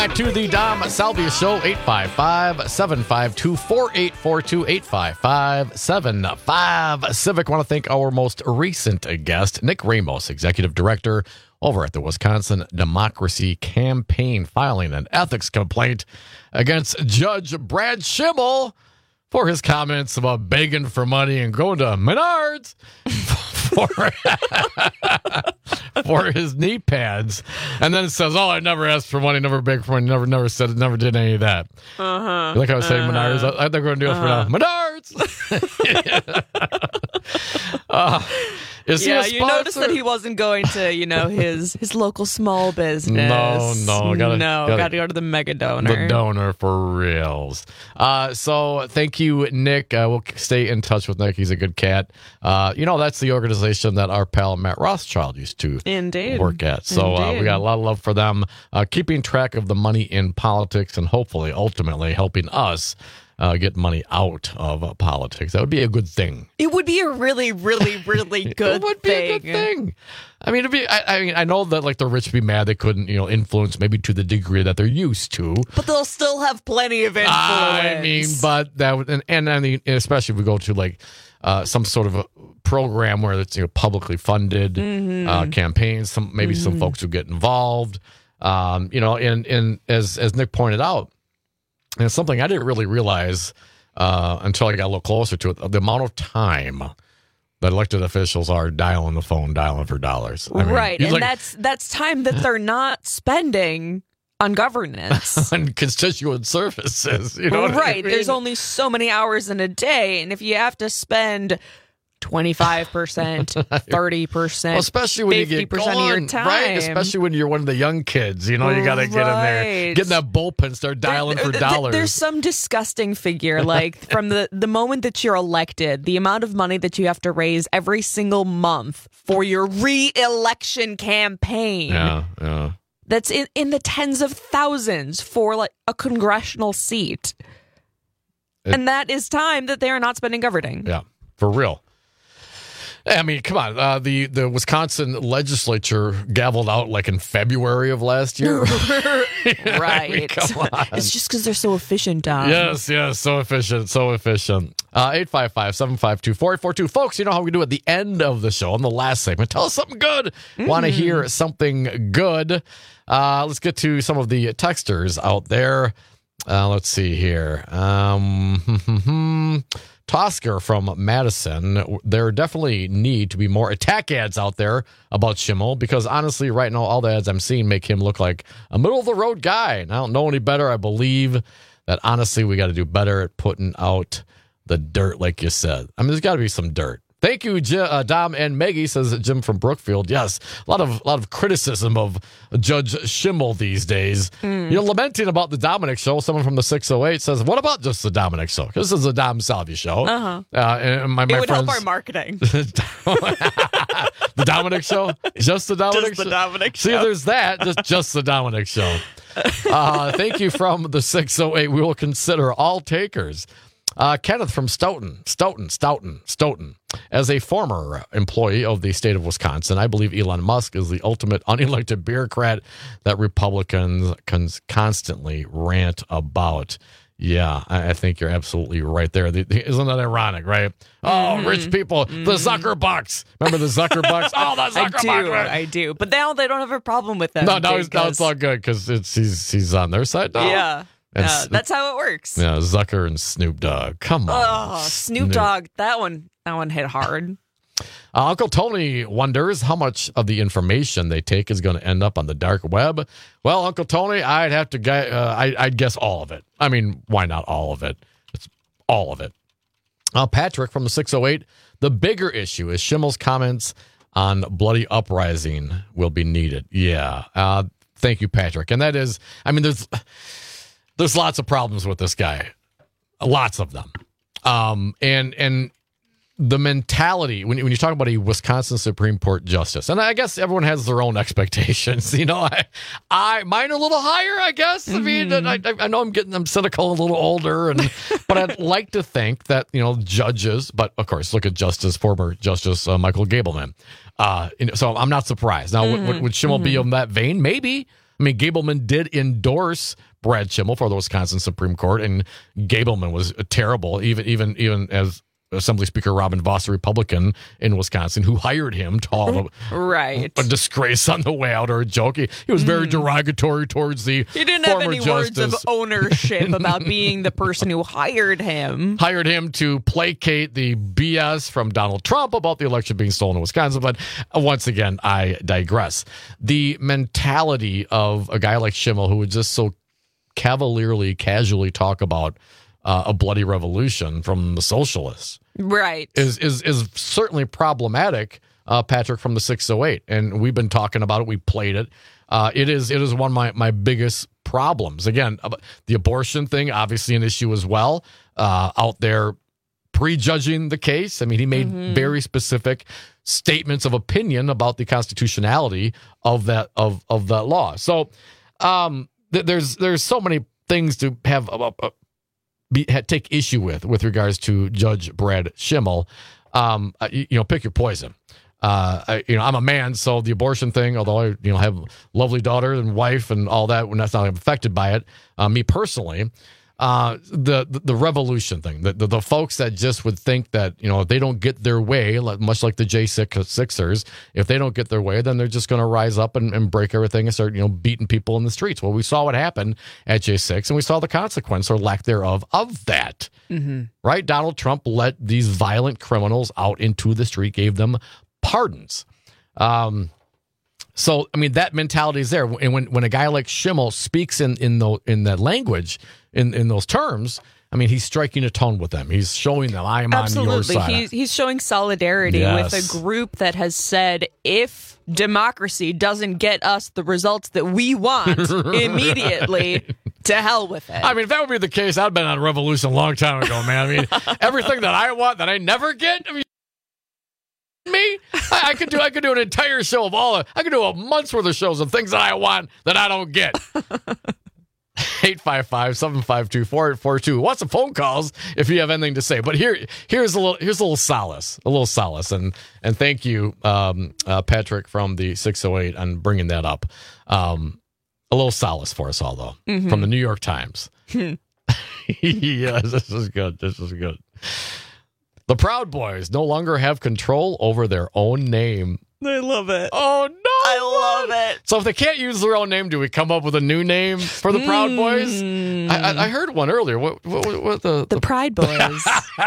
back to the Dom Salvia Show, eight five five, seven five two, four eight four two, eight five five, seven five Civic. I want to thank our most recent guest, Nick Ramos, Executive Director over at the Wisconsin Democracy Campaign, filing an ethics complaint against Judge Brad Schimmel for his comments about begging for money and going to Menards for, for his knee pads. And then it says, oh, I never asked for money, never begged for money, never, never said it, never did any of that. Uh-huh. Like I was saying, uh-huh. Menards. I, I think we're going to do it uh-huh. for now. Menards! uh, is yeah, he a you noticed that he wasn't going to, you know, his his local small business. No, no, gotta, no, gotta, gotta go to the mega donor. The donor for reals. Uh, so thank you, Nick. Uh, we'll stay in touch with Nick. He's a good cat. Uh, you know, that's the organization that our pal Matt Rothschild used to Indeed. work at. So uh, we got a lot of love for them, uh, keeping track of the money in politics and hopefully, ultimately, helping us Uh, get money out of uh, politics. That would be a good thing. It would be a really, really, really good it would thing. be a good thing. I mean, it'd be. I, I mean, I know that like the rich be mad they couldn't, you know, influence maybe to the degree that they're used to. But they'll still have plenty of influence. I mean, but that would, and, and I mean, especially if we go to like uh, some sort of a program where it's, you know, publicly funded mm-hmm. uh, campaigns. Some maybe mm-hmm. some folks who get involved. Um, you know, and and as as Nick pointed out. And it's something I didn't really realize uh, until I got a little closer to it. The amount of time that elected officials are dialing the phone, dialing for dollars. I mean, right. And like, that's that's time that they're not spending on governance. on constituent services. You know what right. I mean? There's only so many hours in a day. And if you have to spend twenty-five percent, thirty percent, well, especially when you get fifty percent of your going, time. right? Especially when you're one of the young kids, you know, you got to get in there, Right. get in that bullpen, start dialing There- for there- dollars. There's some disgusting figure, like from the, the moment that you're elected, the amount of money that you have to raise every single month for your re-election campaign. yeah, yeah. That's in, in the tens of thousands for like a congressional seat. It- and that is time that they are not spending governing. Yeah, for real. I mean, come on. Uh, the, the Wisconsin legislature gavelled out like in February of last year. Right. I mean, come on. It's just because they're so efficient, Don. Yes, yes. So efficient. So efficient. Uh, eight five five, seven five two, four eight four two. Folks, you know how we do at the end of the show, in the last segment. Tell us something good. Mm. Want to hear something good. Uh, let's get to some of the texters out there. Uh, let's see here. Um, Tosker from Madison, there definitely need to be more attack ads out there about Schimmel because honestly, right now, all the ads I'm seeing make him look like a middle-of-the-road guy. And I don't know any better. I believe that honestly, we got to do better at putting out the dirt, like you said. I mean, there's got to be some dirt. Thank you, J- uh, Dom and Maggie, says Jim from Brookfield. Yes, a lot of a lot of criticism of Judge Schimmel these days. Mm. You're lamenting about the Dominic Show. Someone from the six oh eight says, what about just the Dominic Show? This is a Dom Salvia Show. Uh-huh. Uh, and my, It my would friends, help our marketing. the Dominic Show? Just the Dominic Just Show? the Dominic See, Show. there's that. Just, just the Dominic Show. Uh, thank you from the six oh eight. We will consider all takers. Uh, Kenneth from Stoughton, Stoughton, Stoughton, Stoughton. As a former employee of the state of Wisconsin, I believe Elon Musk is the ultimate unelected bureaucrat that Republicans cons- constantly rant about. Yeah, I, I think you're absolutely right there. The, the, isn't that ironic, right? Oh, Mm-hmm. rich people, mm-hmm. the Zuckerbucks. Remember the Zuckerbucks? Oh, the I Zuckerbucks. do, I do. But now they don't have a problem with them. No, now, it's, now because- it's all good because it's he's he's on their side now. Yeah. And Uh, S- that's how it works. Yeah, Zucker and Snoop Dogg. Come on. Oh, Snoop Dogg. That one, that one hit hard. Uh, Uncle Tony wonders how much of the information they take is going to end up on the dark web. Well, Uncle Tony, I'd have to guess, uh, I, I'd guess all of it. I mean, why not all of it? It's all of it. Uh, Patrick from the six oh eight, the bigger issue is Schimmel's comments on bloody uprising will be needed. Yeah. Uh, thank you, Patrick. And that is, I mean, there's there's lots of problems with this guy. Lots of them. Um, and, and, the mentality when, when you talk about a Wisconsin Supreme Court justice, and I guess everyone has their own expectations. You know, I, I mine are a little higher. I guess. Mm-hmm. I mean, I, I know I'm getting I'm cynical, a little older, and but I'd like to think that you know judges. But of course, look at Justice former Justice uh, Michael Gableman. Uh, you know, so I'm not surprised. Now, mm-hmm. would, would Schimmel mm-hmm. be in that vein? Maybe. I mean, Gableman did endorse Brad Schimmel for the Wisconsin Supreme Court, and Gableman was terrible, even even even as Assembly Speaker Robin Voss, a Republican in Wisconsin, who hired him to haul a, right. a disgrace on the way out or a joke. He, he was very Mm. derogatory towards the He didn't former have any justice. words of ownership about being the person who hired him. Hired him to placate the B S from Donald Trump about the election being stolen in Wisconsin. But uh, once again, I digress. The mentality of a guy like Schimmel, who would just so cavalierly, casually talk about uh, a bloody revolution from the socialists, Right. is is is certainly problematic, uh, Patrick, from the six oh eight. And we've been talking about it. We played it. Uh, it is it is one of my, my biggest problems. Again, the abortion thing, obviously an issue as well, uh, out there prejudging the case. I mean, he made Mhm. very specific statements of opinion about the constitutionality of that of of that law. So um, th- there's there's so many things to have uh, uh, be, ha, take issue with with regards to Judge Brad Schimmel. Um, uh, you, you know, pick your poison. Uh, I, you know, I'm a man, so the abortion thing, although I, you know, have a lovely daughter and wife and all that, when that's not affected by it. Uh, me personally, uh, the, the the revolution thing, the, the the folks that just would think that, you know, if they don't get their way, like, much like the J six Sixers, if they don't get their way, then they're just going to rise up and, and break everything and start, you know, beating people in the streets. Well, we saw what happened at J six, and we saw the consequence or lack thereof of that. Mm-hmm. Right? Donald Trump let these violent criminals out into the street, gave them pardons. Um, so, I mean, that mentality is there. And when, when a guy like Schimmel speaks in in, the, in that language, in, in those terms, I mean, he's striking a tone with them. He's showing them, I'm Absolutely. on your side. He's, he's showing solidarity Yes. with a group that has said, if democracy doesn't get us the results that we want immediately, to hell with it. I mean, if that would be the case, I'd have been on a revolution a long time ago, man. I mean, everything that I want that I never get, I mean, me, I, I could do I could do an entire show of all of, I could do a month's worth of shows of things that I want that I don't get. eight five five, seven five two, four eight four two. Want some phone calls if you have anything to say. But here here's a little here's a little solace. A little solace. And and thank you, um, uh, Patrick from the six oh eight, on bringing that up. Um, a little solace for us all, though, Mhm. from the New York Times. Yes, this is good. This is good. The Proud Boys no longer have control over their own name. I love it. Oh, no. I love it. So if they can't use their own name, do we come up with a new name for the Proud Boys? Mm. I, I, I heard one earlier. What, what, what, what the, The Pride Boys.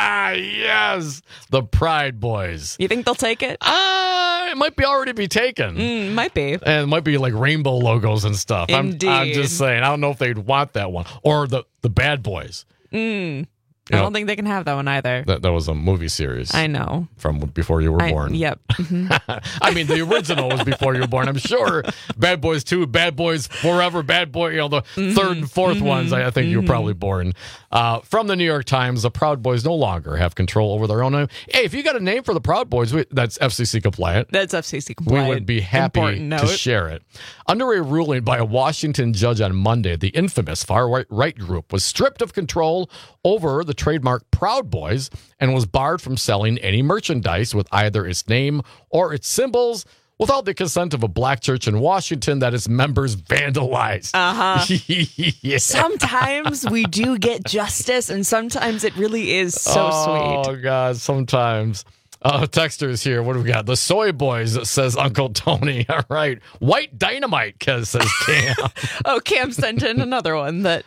Yes, the Pride Boys. You think they'll take it? Uh, it might be already be taken. Mm, might be. And it might be like rainbow logos and stuff. I'm, I'm Indeed. just saying. I don't know if they'd want that one. Or the, the Bad Boys. Mm. You I know, don't think they can have that one either. That, that was a movie series. I know. From before you were I- born. Yep. Mhm. I mean, the original was before you were born. I'm sure Bad Boys two, Bad Boys Forever, Bad Boy, you know, the Mm-hmm. third and 4th Mhm. ones, I, I think you were Mhm. probably born. Uh, from the New York Times, the Proud Boys no longer have control over their own name. Hey, if you got a name for the Proud Boys, we, that's F C C compliant. That's F C C We compliant. would be happy Important to note. share it. Under a ruling by a Washington judge on Monday, the infamous far-right right group was stripped of control over the trademark Proud Boys and was barred from selling any merchandise with either its name or its symbols without the consent of a black church in Washington that its members vandalized. Uh-huh. Yeah. Sometimes we do get justice, and sometimes it really is so oh, sweet. God, sometimes. Uh, texters here. What do we got? The Soy Boys, says Uncle Tony. All right. White Dynamite, says Cam. Oh, Cam sent in another one that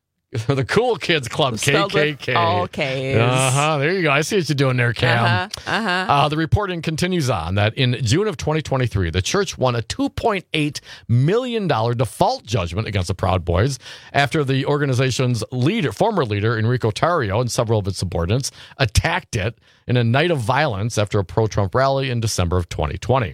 The Cool Kids Club, K spelled K with K. all K's. Uh-huh. There you go. I see what you're doing there, Cam. Uh-huh. Uh-huh. Uh, the reporting continues on that in June of twenty twenty-three, the church won a two point eight million dollars default judgment against the Proud Boys after the organization's leader, former leader, Enrico Tarrio, and several of its subordinates attacked it in a night of violence after a pro-Trump rally in December of twenty twenty.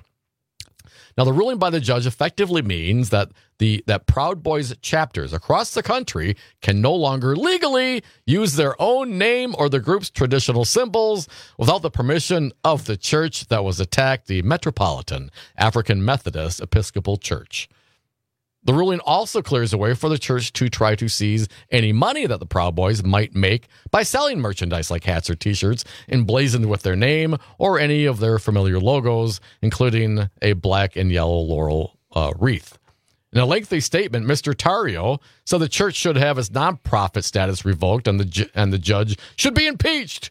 Now, the ruling by the judge effectively means that the that Proud Boys chapters across the country can no longer legally use their own name or the group's traditional symbols without the permission of the church that was attacked, the Metropolitan African Methodist Episcopal Church. The ruling also clears the way for the church to try to seize any money that the Proud Boys might make by selling merchandise like hats or T-shirts emblazoned with their name or any of their familiar logos, including a black and yellow laurel uh, wreath. In a lengthy statement, Mister Tarrio said the church should have its nonprofit status revoked and the ju- and the judge should be impeached.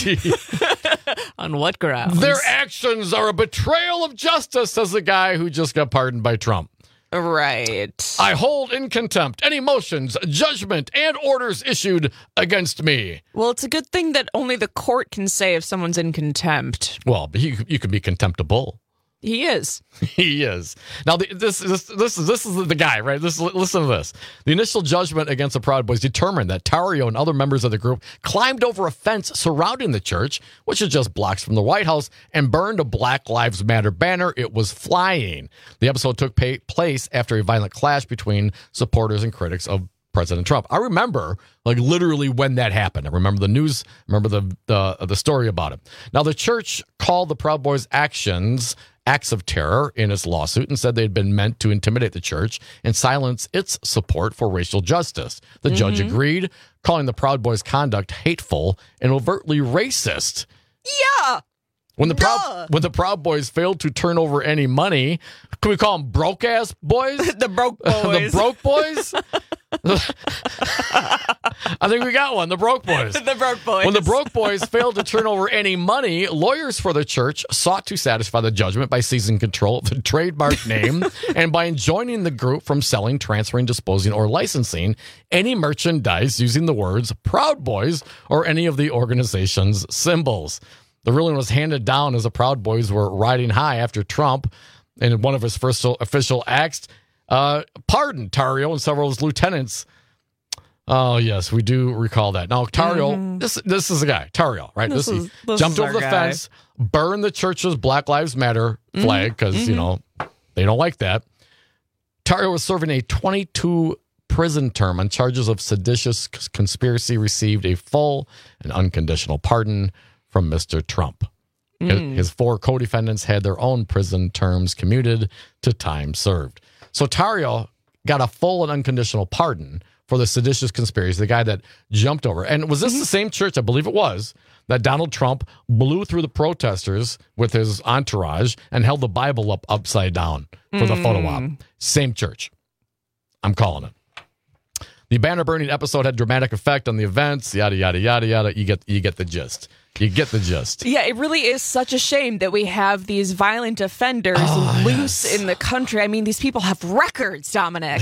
On what grounds? Their actions are a betrayal of justice, says the guy who just got pardoned by Trump. Right. I hold in contempt any motions, judgment, and orders issued against me. Well, it's a good thing that only the court can say if someone's in contempt. Well, but you, you could be contemptible. He is. He is. Now, the, this, this, this, is, this is the guy, right? This, listen to this. The initial judgment against the Proud Boys determined that Tarrio and other members of the group climbed over a fence surrounding the church, which is just blocks from the White House, and burned a Black Lives Matter banner. It was flying. The episode took pay, place after a violent clash between supporters and critics of President Trump. I remember, like, literally when that happened. I remember the news, remember the, the, the story about it. Now, the church called the Proud Boys' actions acts of terror in its lawsuit and said they'd been meant to intimidate the church and silence its support for racial justice. The mm-hmm. judge agreed, calling the Proud Boys' conduct hateful and overtly racist. Yeah. When the Duh. Proud when the Proud Boys failed to turn over any money, can we call them broke ass boys? The broke boys. The broke boys? I think we got one. The broke boys. The broke boys. When the broke boys failed to turn over any money, lawyers for the church sought to satisfy the judgment by seizing control of the trademark name and by enjoining the group from selling, transferring, disposing, or licensing any merchandise using the words Proud Boys or any of the organization's symbols. The ruling was handed down as the Proud Boys were riding high after Trump, in one of his first official acts, uh, pardoned Tarrio and several of his lieutenants. Oh, yes, we do recall that. Now, Tarrio, mm-hmm. this this is the guy, Tarrio, right? This, this is, this jumped is over the guy. fence, burned the church's Black Lives Matter flag, because, mm-hmm. you know, they don't like that. Tarrio was serving a twenty-two prison term on charges of seditious conspiracy, received a full and unconditional pardon from Mister Trump. Mm. His four co-defendants had their own prison terms commuted to time served. So Tarrio got a full and unconditional pardon for the seditious conspiracy, the guy that jumped over. And was this mm-hmm. the same church, I believe it was, that Donald Trump blew through the protesters with his entourage and held the Bible up upside down for mm. the photo op? Same church. I'm calling it. The banner burning episode had dramatic effect on the events, yada, yada, yada, yada. You get, you get the gist. You get the gist. Yeah, it really is such a shame that we have these violent offenders oh, loose yes. in the country. I mean, these people have records, Dominic.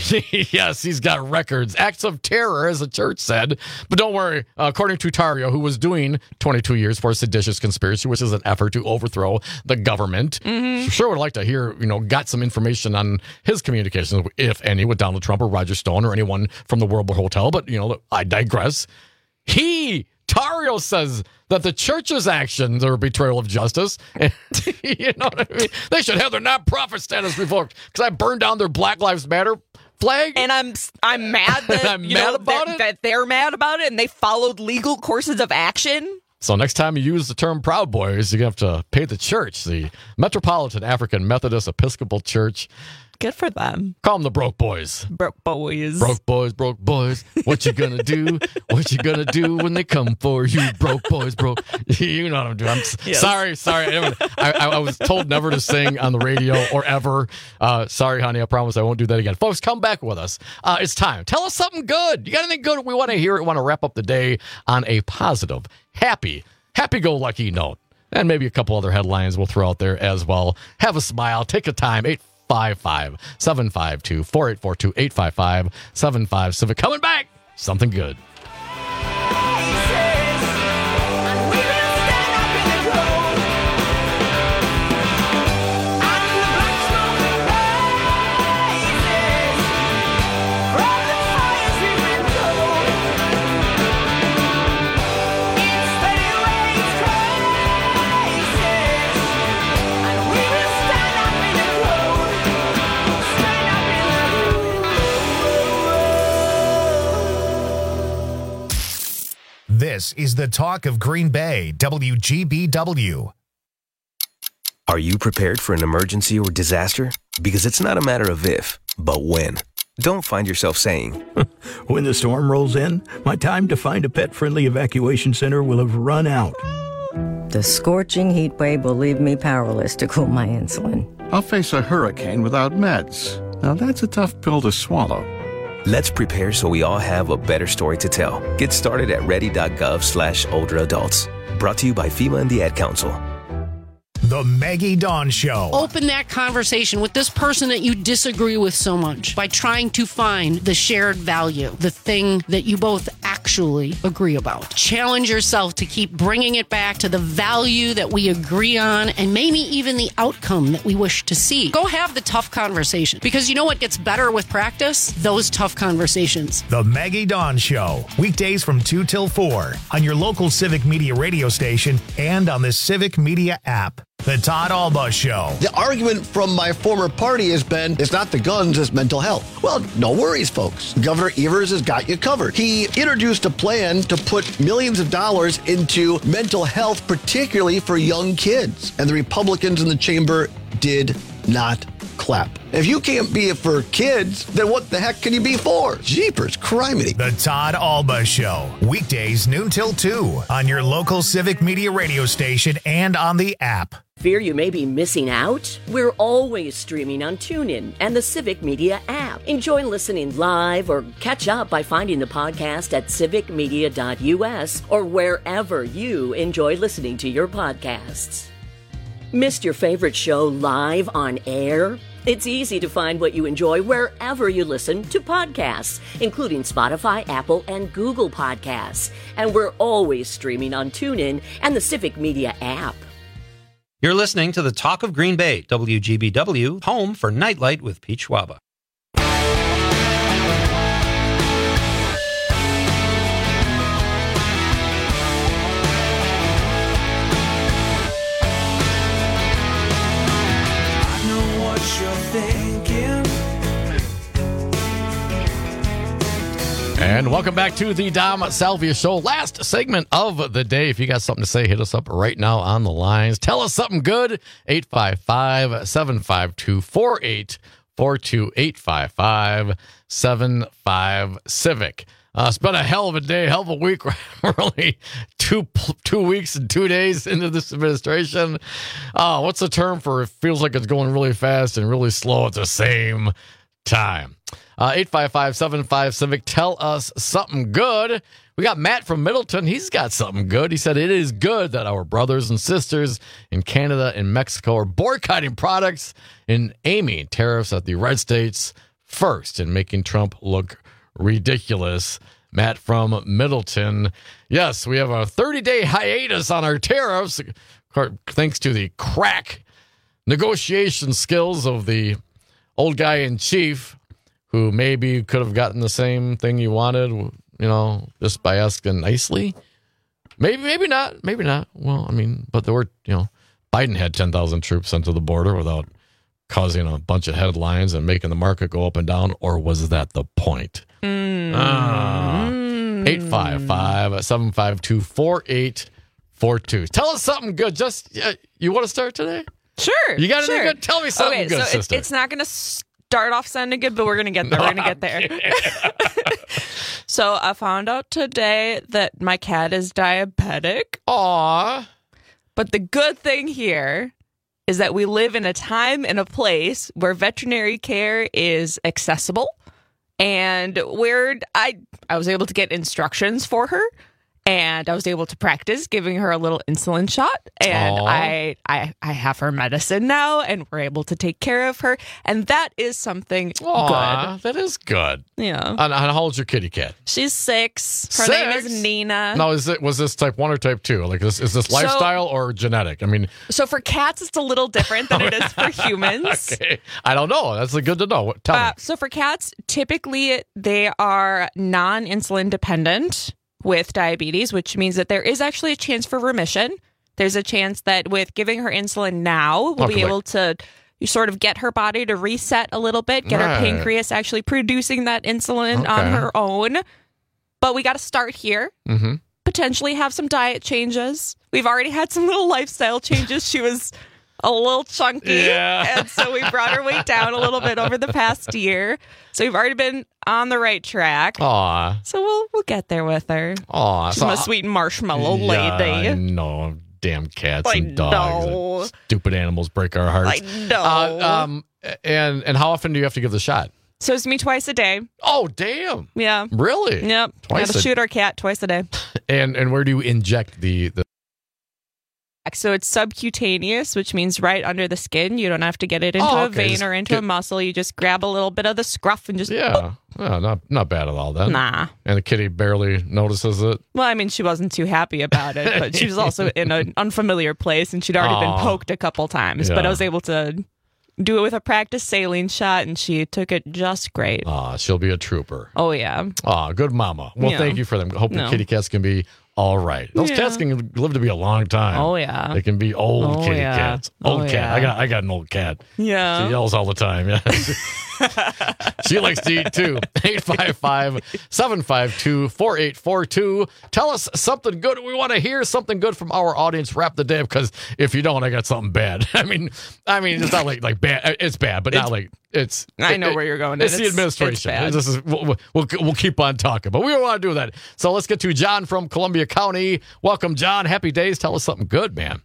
Yes, he's got records. Acts of terror, as the church said. But don't worry, uh, according to Tarrio, who was doing twenty-two years for a seditious conspiracy, which is an effort to overthrow the government. Mm-hmm. Sure would like to hear, you know, got some information on his communications, if any, with Donald Trump or Roger Stone or anyone from the World Hotel. But, you know, I digress. He... Tarrio says that the church's actions are a betrayal of justice. And, you know what I mean? They should have their nonprofit status revoked because I burned down their Black Lives Matter flag. And I'm I'm mad that, I'm you mad know, about that, it? that they're mad about it and they followed legal courses of action. So next time you use the term Proud Boys, you're going to have to pay the church, the Metropolitan African Methodist Episcopal Church. Good for them. Call them the Broke Boys. Broke Boys. Broke Boys, Broke Boys. What you gonna do? What you gonna do when they come for you? Broke Boys, Broke. You know what I'm doing. I'm yes. sorry, sorry. I, I, I was told never to sing on the radio or ever. Uh, sorry, honey. I promise I won't do that again. Folks, come back with us. Uh, it's time. Tell us something good. You got anything good? We want to hear it. We want to wrap up the day on a positive, happy, happy-go-lucky note. And maybe a couple other headlines we'll throw out there as well. Have a smile. Take a time. Eight five five, seven five two, four eight four two, eight five five, seven five Civic. Coming back. Something good. This is the talk of Green Bay, W G B W. Are you prepared for an emergency or disaster? Because it's not a matter of if, but when. Don't find yourself saying, when the storm rolls in, my time to find a pet-friendly evacuation center will have run out. The scorching heat wave will leave me powerless to cool my insulin. I'll face a hurricane without meds. Now that's a tough pill to swallow. Let's prepare so we all have a better story to tell. Get started at ready.gov slash older adults. Brought to you by FEMA and the Ad Council. The Maggie Dawn Show. Open that conversation with this person that you disagree with so much by trying to find the shared value, the thing that you both actually agree about. Challenge yourself to keep bringing it back to the value that we agree on and maybe even the outcome that we wish to see. Go have the tough conversation, because you know what gets better with practice? Those tough conversations. The Maggie Dawn Show. Weekdays from two till four on your local Civic Media radio station and on the Civic Media app. The Todd Alba Show. The argument from my former party has been, it's not the guns, it's mental health. Well, no worries, folks. Governor Evers has got you covered. He introduced a plan to put millions of dollars into mental health, particularly for young kids. And the Republicans in the chamber did not clap. If you can't be it for kids, then what the heck can you be for? Jeepers, criminy. The Todd Alba Show. Weekdays noon till two on your local Civic Media radio station and on the app. Fear you may be missing out? We're always streaming on TuneIn and the Civic Media app. Enjoy listening live or catch up by finding the podcast at civic media dot u s or wherever you enjoy listening to your podcasts. Missed your favorite show live on air? It's easy to find what you enjoy wherever you listen to podcasts, including Spotify, Apple, and Google Podcasts. And we're always streaming on TuneIn and the Civic Media app. You're listening to the Talk of Green Bay, W G B W, home for Nightlight with Pete Schwaba. And welcome back to the Dom Salvia Show. Last segment of the day. If you got something to say, hit us up right now on the lines. Tell us something good. eight five five, seven five two, four eight four two, eight five five, seven five, Civic. Uh, it's been a hell of a day, hell of a week. We're only two two weeks and two days into this administration. Uh, what's the term for it feels like it's going really fast and really slow at the same time? Uh, eight five five, seven five, Civic. Tell us something good. We got Matt from Middleton. He's got something good. He said it is good that our brothers and sisters in Canada and Mexico are boycotting products and aiming tariffs at the red states first and making Trump look ridiculous. Matt from Middleton. Yes, we have a thirty-day hiatus on our tariffs, thanks to the crack negotiation skills of the old guy in chief, who maybe could have gotten the same thing you wanted, you know, just by asking nicely. Maybe, maybe not. Maybe not. Well, I mean, but there were, you know, Biden had ten thousand troops sent to the border without causing a bunch of headlines and making the market go up and down. Or was that the point? Mm. Ah, eight five five, seven five two, four eight four two. Tell us something good. Just, uh, you want to start today? Sure. You got sure. anything good? Tell me something okay, good, so sister. It, it's not going to start off sounding good, but we're going to get there. No, we're going to get there. So I found out today that my cat is diabetic. Aww. But the good thing here is that we live in a time and a place where veterinary care is accessible, and where I I was able to get instructions for her, and I was able to practice giving her a little insulin shot, and I, I I have her medicine now, and we're able to take care of her, and that is something Aww, good. That is good. Yeah. And, and how old's your kitty cat? She's six. Her Six? name is Nina. No, is it was this type one or type two? Like, this, is this So- lifestyle or genetic? I mean, So for cats, it's a little different than it is for humans. okay, I don't know. That's good to know. Tell Uh, me. so for cats, typically they are non-insulin dependent with diabetes, which means that there is actually a chance for remission. There's a chance that with giving her insulin now, we'll Okay. be able to you sort of get her body to reset a little bit, get Right. her pancreas actually producing that insulin on Okay. her own. But we got to start here. Mm-hmm. Potentially have some diet changes. We've already had some little lifestyle changes. She was a little chunky. Yeah. And so we brought her weight down a little bit over the past year. So we've already been on the right track. Aw. So we'll we'll get there with her. Aw. She's So- my sweet marshmallow Yeah, I lady. know. damn cats I and dogs. know. And stupid animals break our hearts. I know. Uh, um, and and how often do you have to give the shot? So it's me twice a day. Oh, damn. Yeah. Really? Yep. Twice Gotta a- shoot our cat twice a day. And and where do you inject the the? So it's subcutaneous, which means right under the skin. You don't have to get it into Oh, a okay. vein Just or into get- a muscle. You just grab a little bit of the scruff and just. Yeah, oh, not not bad at all then. Nah. And the kitty barely notices it. Well, I mean, she wasn't too happy about it, but she was also in an unfamiliar place and she'd already Aw. been poked a couple times. Yeah. But I was able to do it with a practice saline shot and she took it just great. Ah, she'll be a trooper. Oh, yeah. Ah, good mama. Well, Yeah. thank you for them. Hope No. your kitty cats can be all right. Those Yeah. cats can live to be a long time. Oh, yeah. They can be old Oh, kitty yeah. cats. Old Oh, cat. yeah. I got I got an old cat. Yeah. She yells all the time. Yeah. She likes to eat too. eight five five, seven five two, four eight four two. Tell us something good. We want to hear something good from our audience. Wrap the day up, because if you don't, I got something bad. I mean, I mean, it's not like like bad. It's bad, but not like it's. I know it- where you're going. It's, and the administration. It's bad. This is we'll, we'll we'll keep on talking, but we don't want to do that. So let's get to John from Columbia County. Welcome, John. Happy days. Tell us something good, man.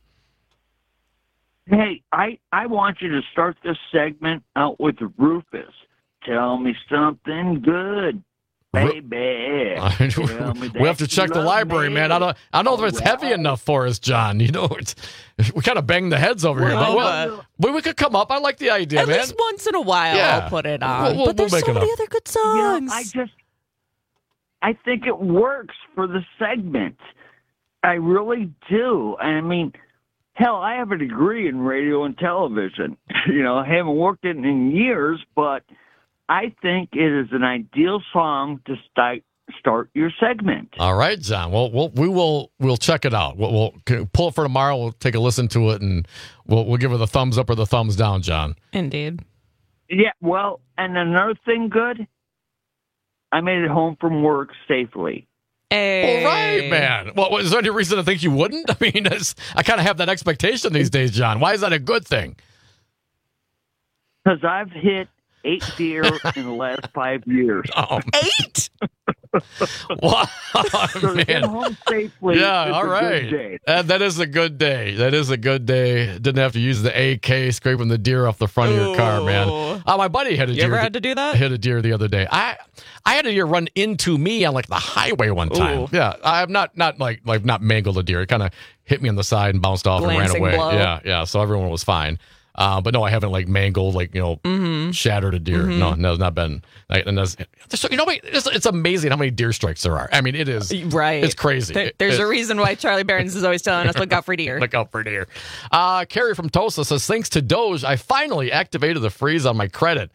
Hey, I, I want you to start this segment out with Rufus. Tell me something good, baby. Tell me We have to that check you the love library, me. man. I don't, I don't know if it's heavy enough for us, John. You know, it's, we kind of bang the heads over here. But, well, but we could come up. I like the idea, At man. least once in a while, Yeah. I'll put it on. We'll- we'll- but there's we'll make so it many up. other good You know, songs. I just, I think it works for the segment. I really do. I mean, hell, I have a degree in radio and television. You know, I haven't worked it in years, but I think it is an ideal song to start start your segment. All right, John. Well, we'll we will we'll check it out. We'll, we'll can pull it for tomorrow. We'll take a listen to it, and we'll we'll give it the thumbs up or the thumbs down, John. Indeed. Yeah, well, and another thing good, I made it home from work safely. Hey. All right, man. Well, is there any reason to think you wouldn't? I mean, it's, I kind of have that expectation these days, John. Why is that a good thing? Because I've hit eight deer in the last five years. Oh, Eight? wow, So to get man. home safely Yeah, is all a right. good day. That, that is a good day. That is a good day. Didn't have to use the A K scraping the deer off the front of your car, man. Ooh. Uh, my buddy had a You deer. ever had to do that? Hit a deer the other day. I I had a deer run into me on like the highway one time. Ooh. Yeah, I have not not like like not mangled a deer. It kind of hit me on the side and bounced off Glancing and ran away. blow. Yeah, yeah. So everyone was fine. Uh, but no, I haven't like mangled, like, you know, Mm-hmm. shattered a deer. Mhm. No, no, it's not been. Like, and that's, so, you know, wait, it's, it's amazing how many deer strikes there are. I mean, it is Right. It's crazy. There- there's It- a reason why Charlie Barons is always telling us look out for deer. Look out for deer. Uh, Carrie from Tulsa says, thanks to Doge, I finally activated the freeze on my credit.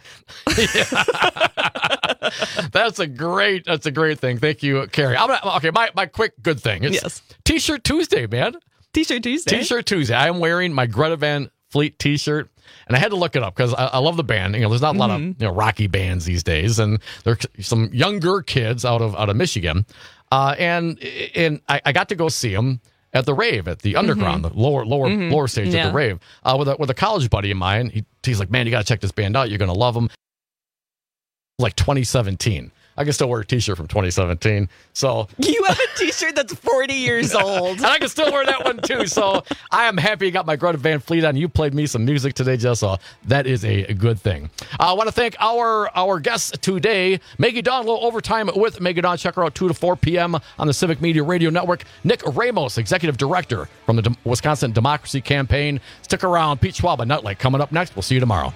That's a great, that's a great thing. Thank you, Carrie. I'm gonna, okay, my, my quick good thing. It's Yes. T-shirt Tuesday, man. T-shirt Tuesday. T-shirt Tuesday. I am wearing my Greta Van Fleet T-shirt, and I had to look it up because I, I love the band. You know, there's not a lot of Mm-hmm. you know rocky bands these days, and there's some younger kids out of out of Michigan, uh, and and I, I got to go see them at the rave at the underground, the lower lower Mhm. lower stage at Yeah. the rave, uh, with a with a college buddy of mine. He, he's like, man, you got to check this band out. You're gonna love them. Like twenty seventeen. I can still wear a T-shirt from twenty seventeen. So You have a T-shirt that's forty years old. and I can still wear that one too. So I am happy you got my Greta Van Fleet on. You played me some music today, Jess. So that is a, a good thing. I want to thank our our guests today, Maggie Dawn, a little overtime with Maggie Dawn. Check her out two to four p.m. on the Civic Media Radio Network. Nick Ramos, Executive Director from the De- Wisconsin Democracy Campaign. Stick around. Pete Schwab, Nightlight coming up next. We'll see you tomorrow.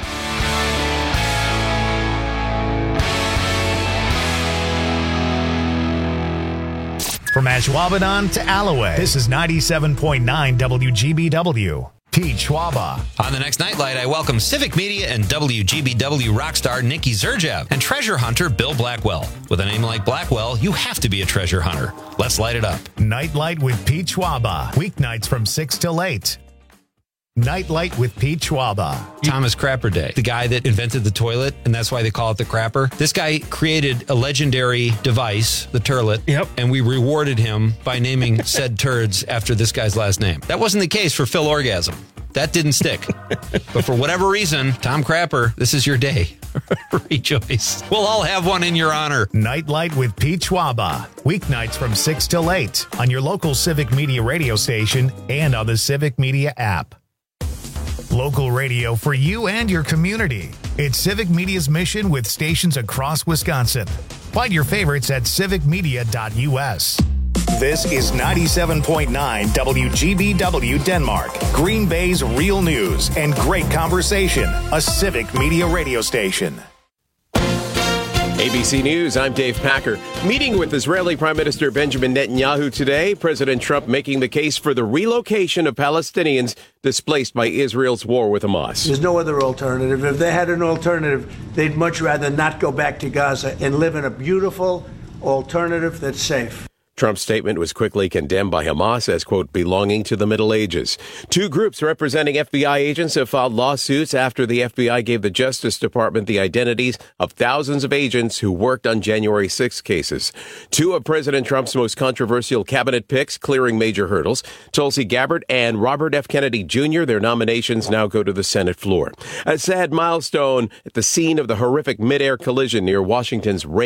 From Ashwaubenon to Alloway, this is ninety-seven point nine W G B W. Pete Schwaba. On the next Nightlight, I welcome Civic Media and W G B W rock star Nikki Zerjev and treasure hunter Bill Blackwell. With a name like Blackwell, you have to be a treasure hunter. Let's light it up. Nightlight with Pete Schwaba. Weeknights from six till eight. Nightlight with Pete Schwaba. Thomas Crapper Day, the guy that invented the toilet, and that's why they call it the crapper. This guy created a legendary device, the turlet, yep. and we rewarded him by naming said turds after this guy's last name. That wasn't the case for Phil Orgasm. That didn't stick. But for whatever reason, Tom Crapper, this is your day. Rejoice. We'll all have one in your honor. Nightlight with Pete Schwaba. Weeknights from six till eight on your local Civic Media radio station and on the Civic Media app. Local radio for you and your community. It's Civic Media's mission with stations across Wisconsin. Find your favorites at civic media dot u s. This is ninety-seven point nine W G B W Denmark, Green Bay's real news and great conversation. A Civic Media radio station. A B C News, I'm Dave Packer. Meeting with Israeli Prime Minister Benjamin Netanyahu today, President Trump making the case for the relocation of Palestinians displaced by Israel's war with Hamas. There's no other alternative. If they had an alternative, they'd much rather not go back to Gaza and live in a beautiful alternative that's safe. Trump's statement was quickly condemned by Hamas as, quote, belonging to the Middle Ages. Two groups representing F B I agents have filed lawsuits after the F B I gave the Justice Department the identities of thousands of agents who worked on January sixth cases. Two of President Trump's most controversial cabinet picks clearing major hurdles, Tulsi Gabbard and Robert F. Kennedy Junior Their nominations now go to the Senate floor. A sad milestone at the scene of the horrific mid-air collision near Washington's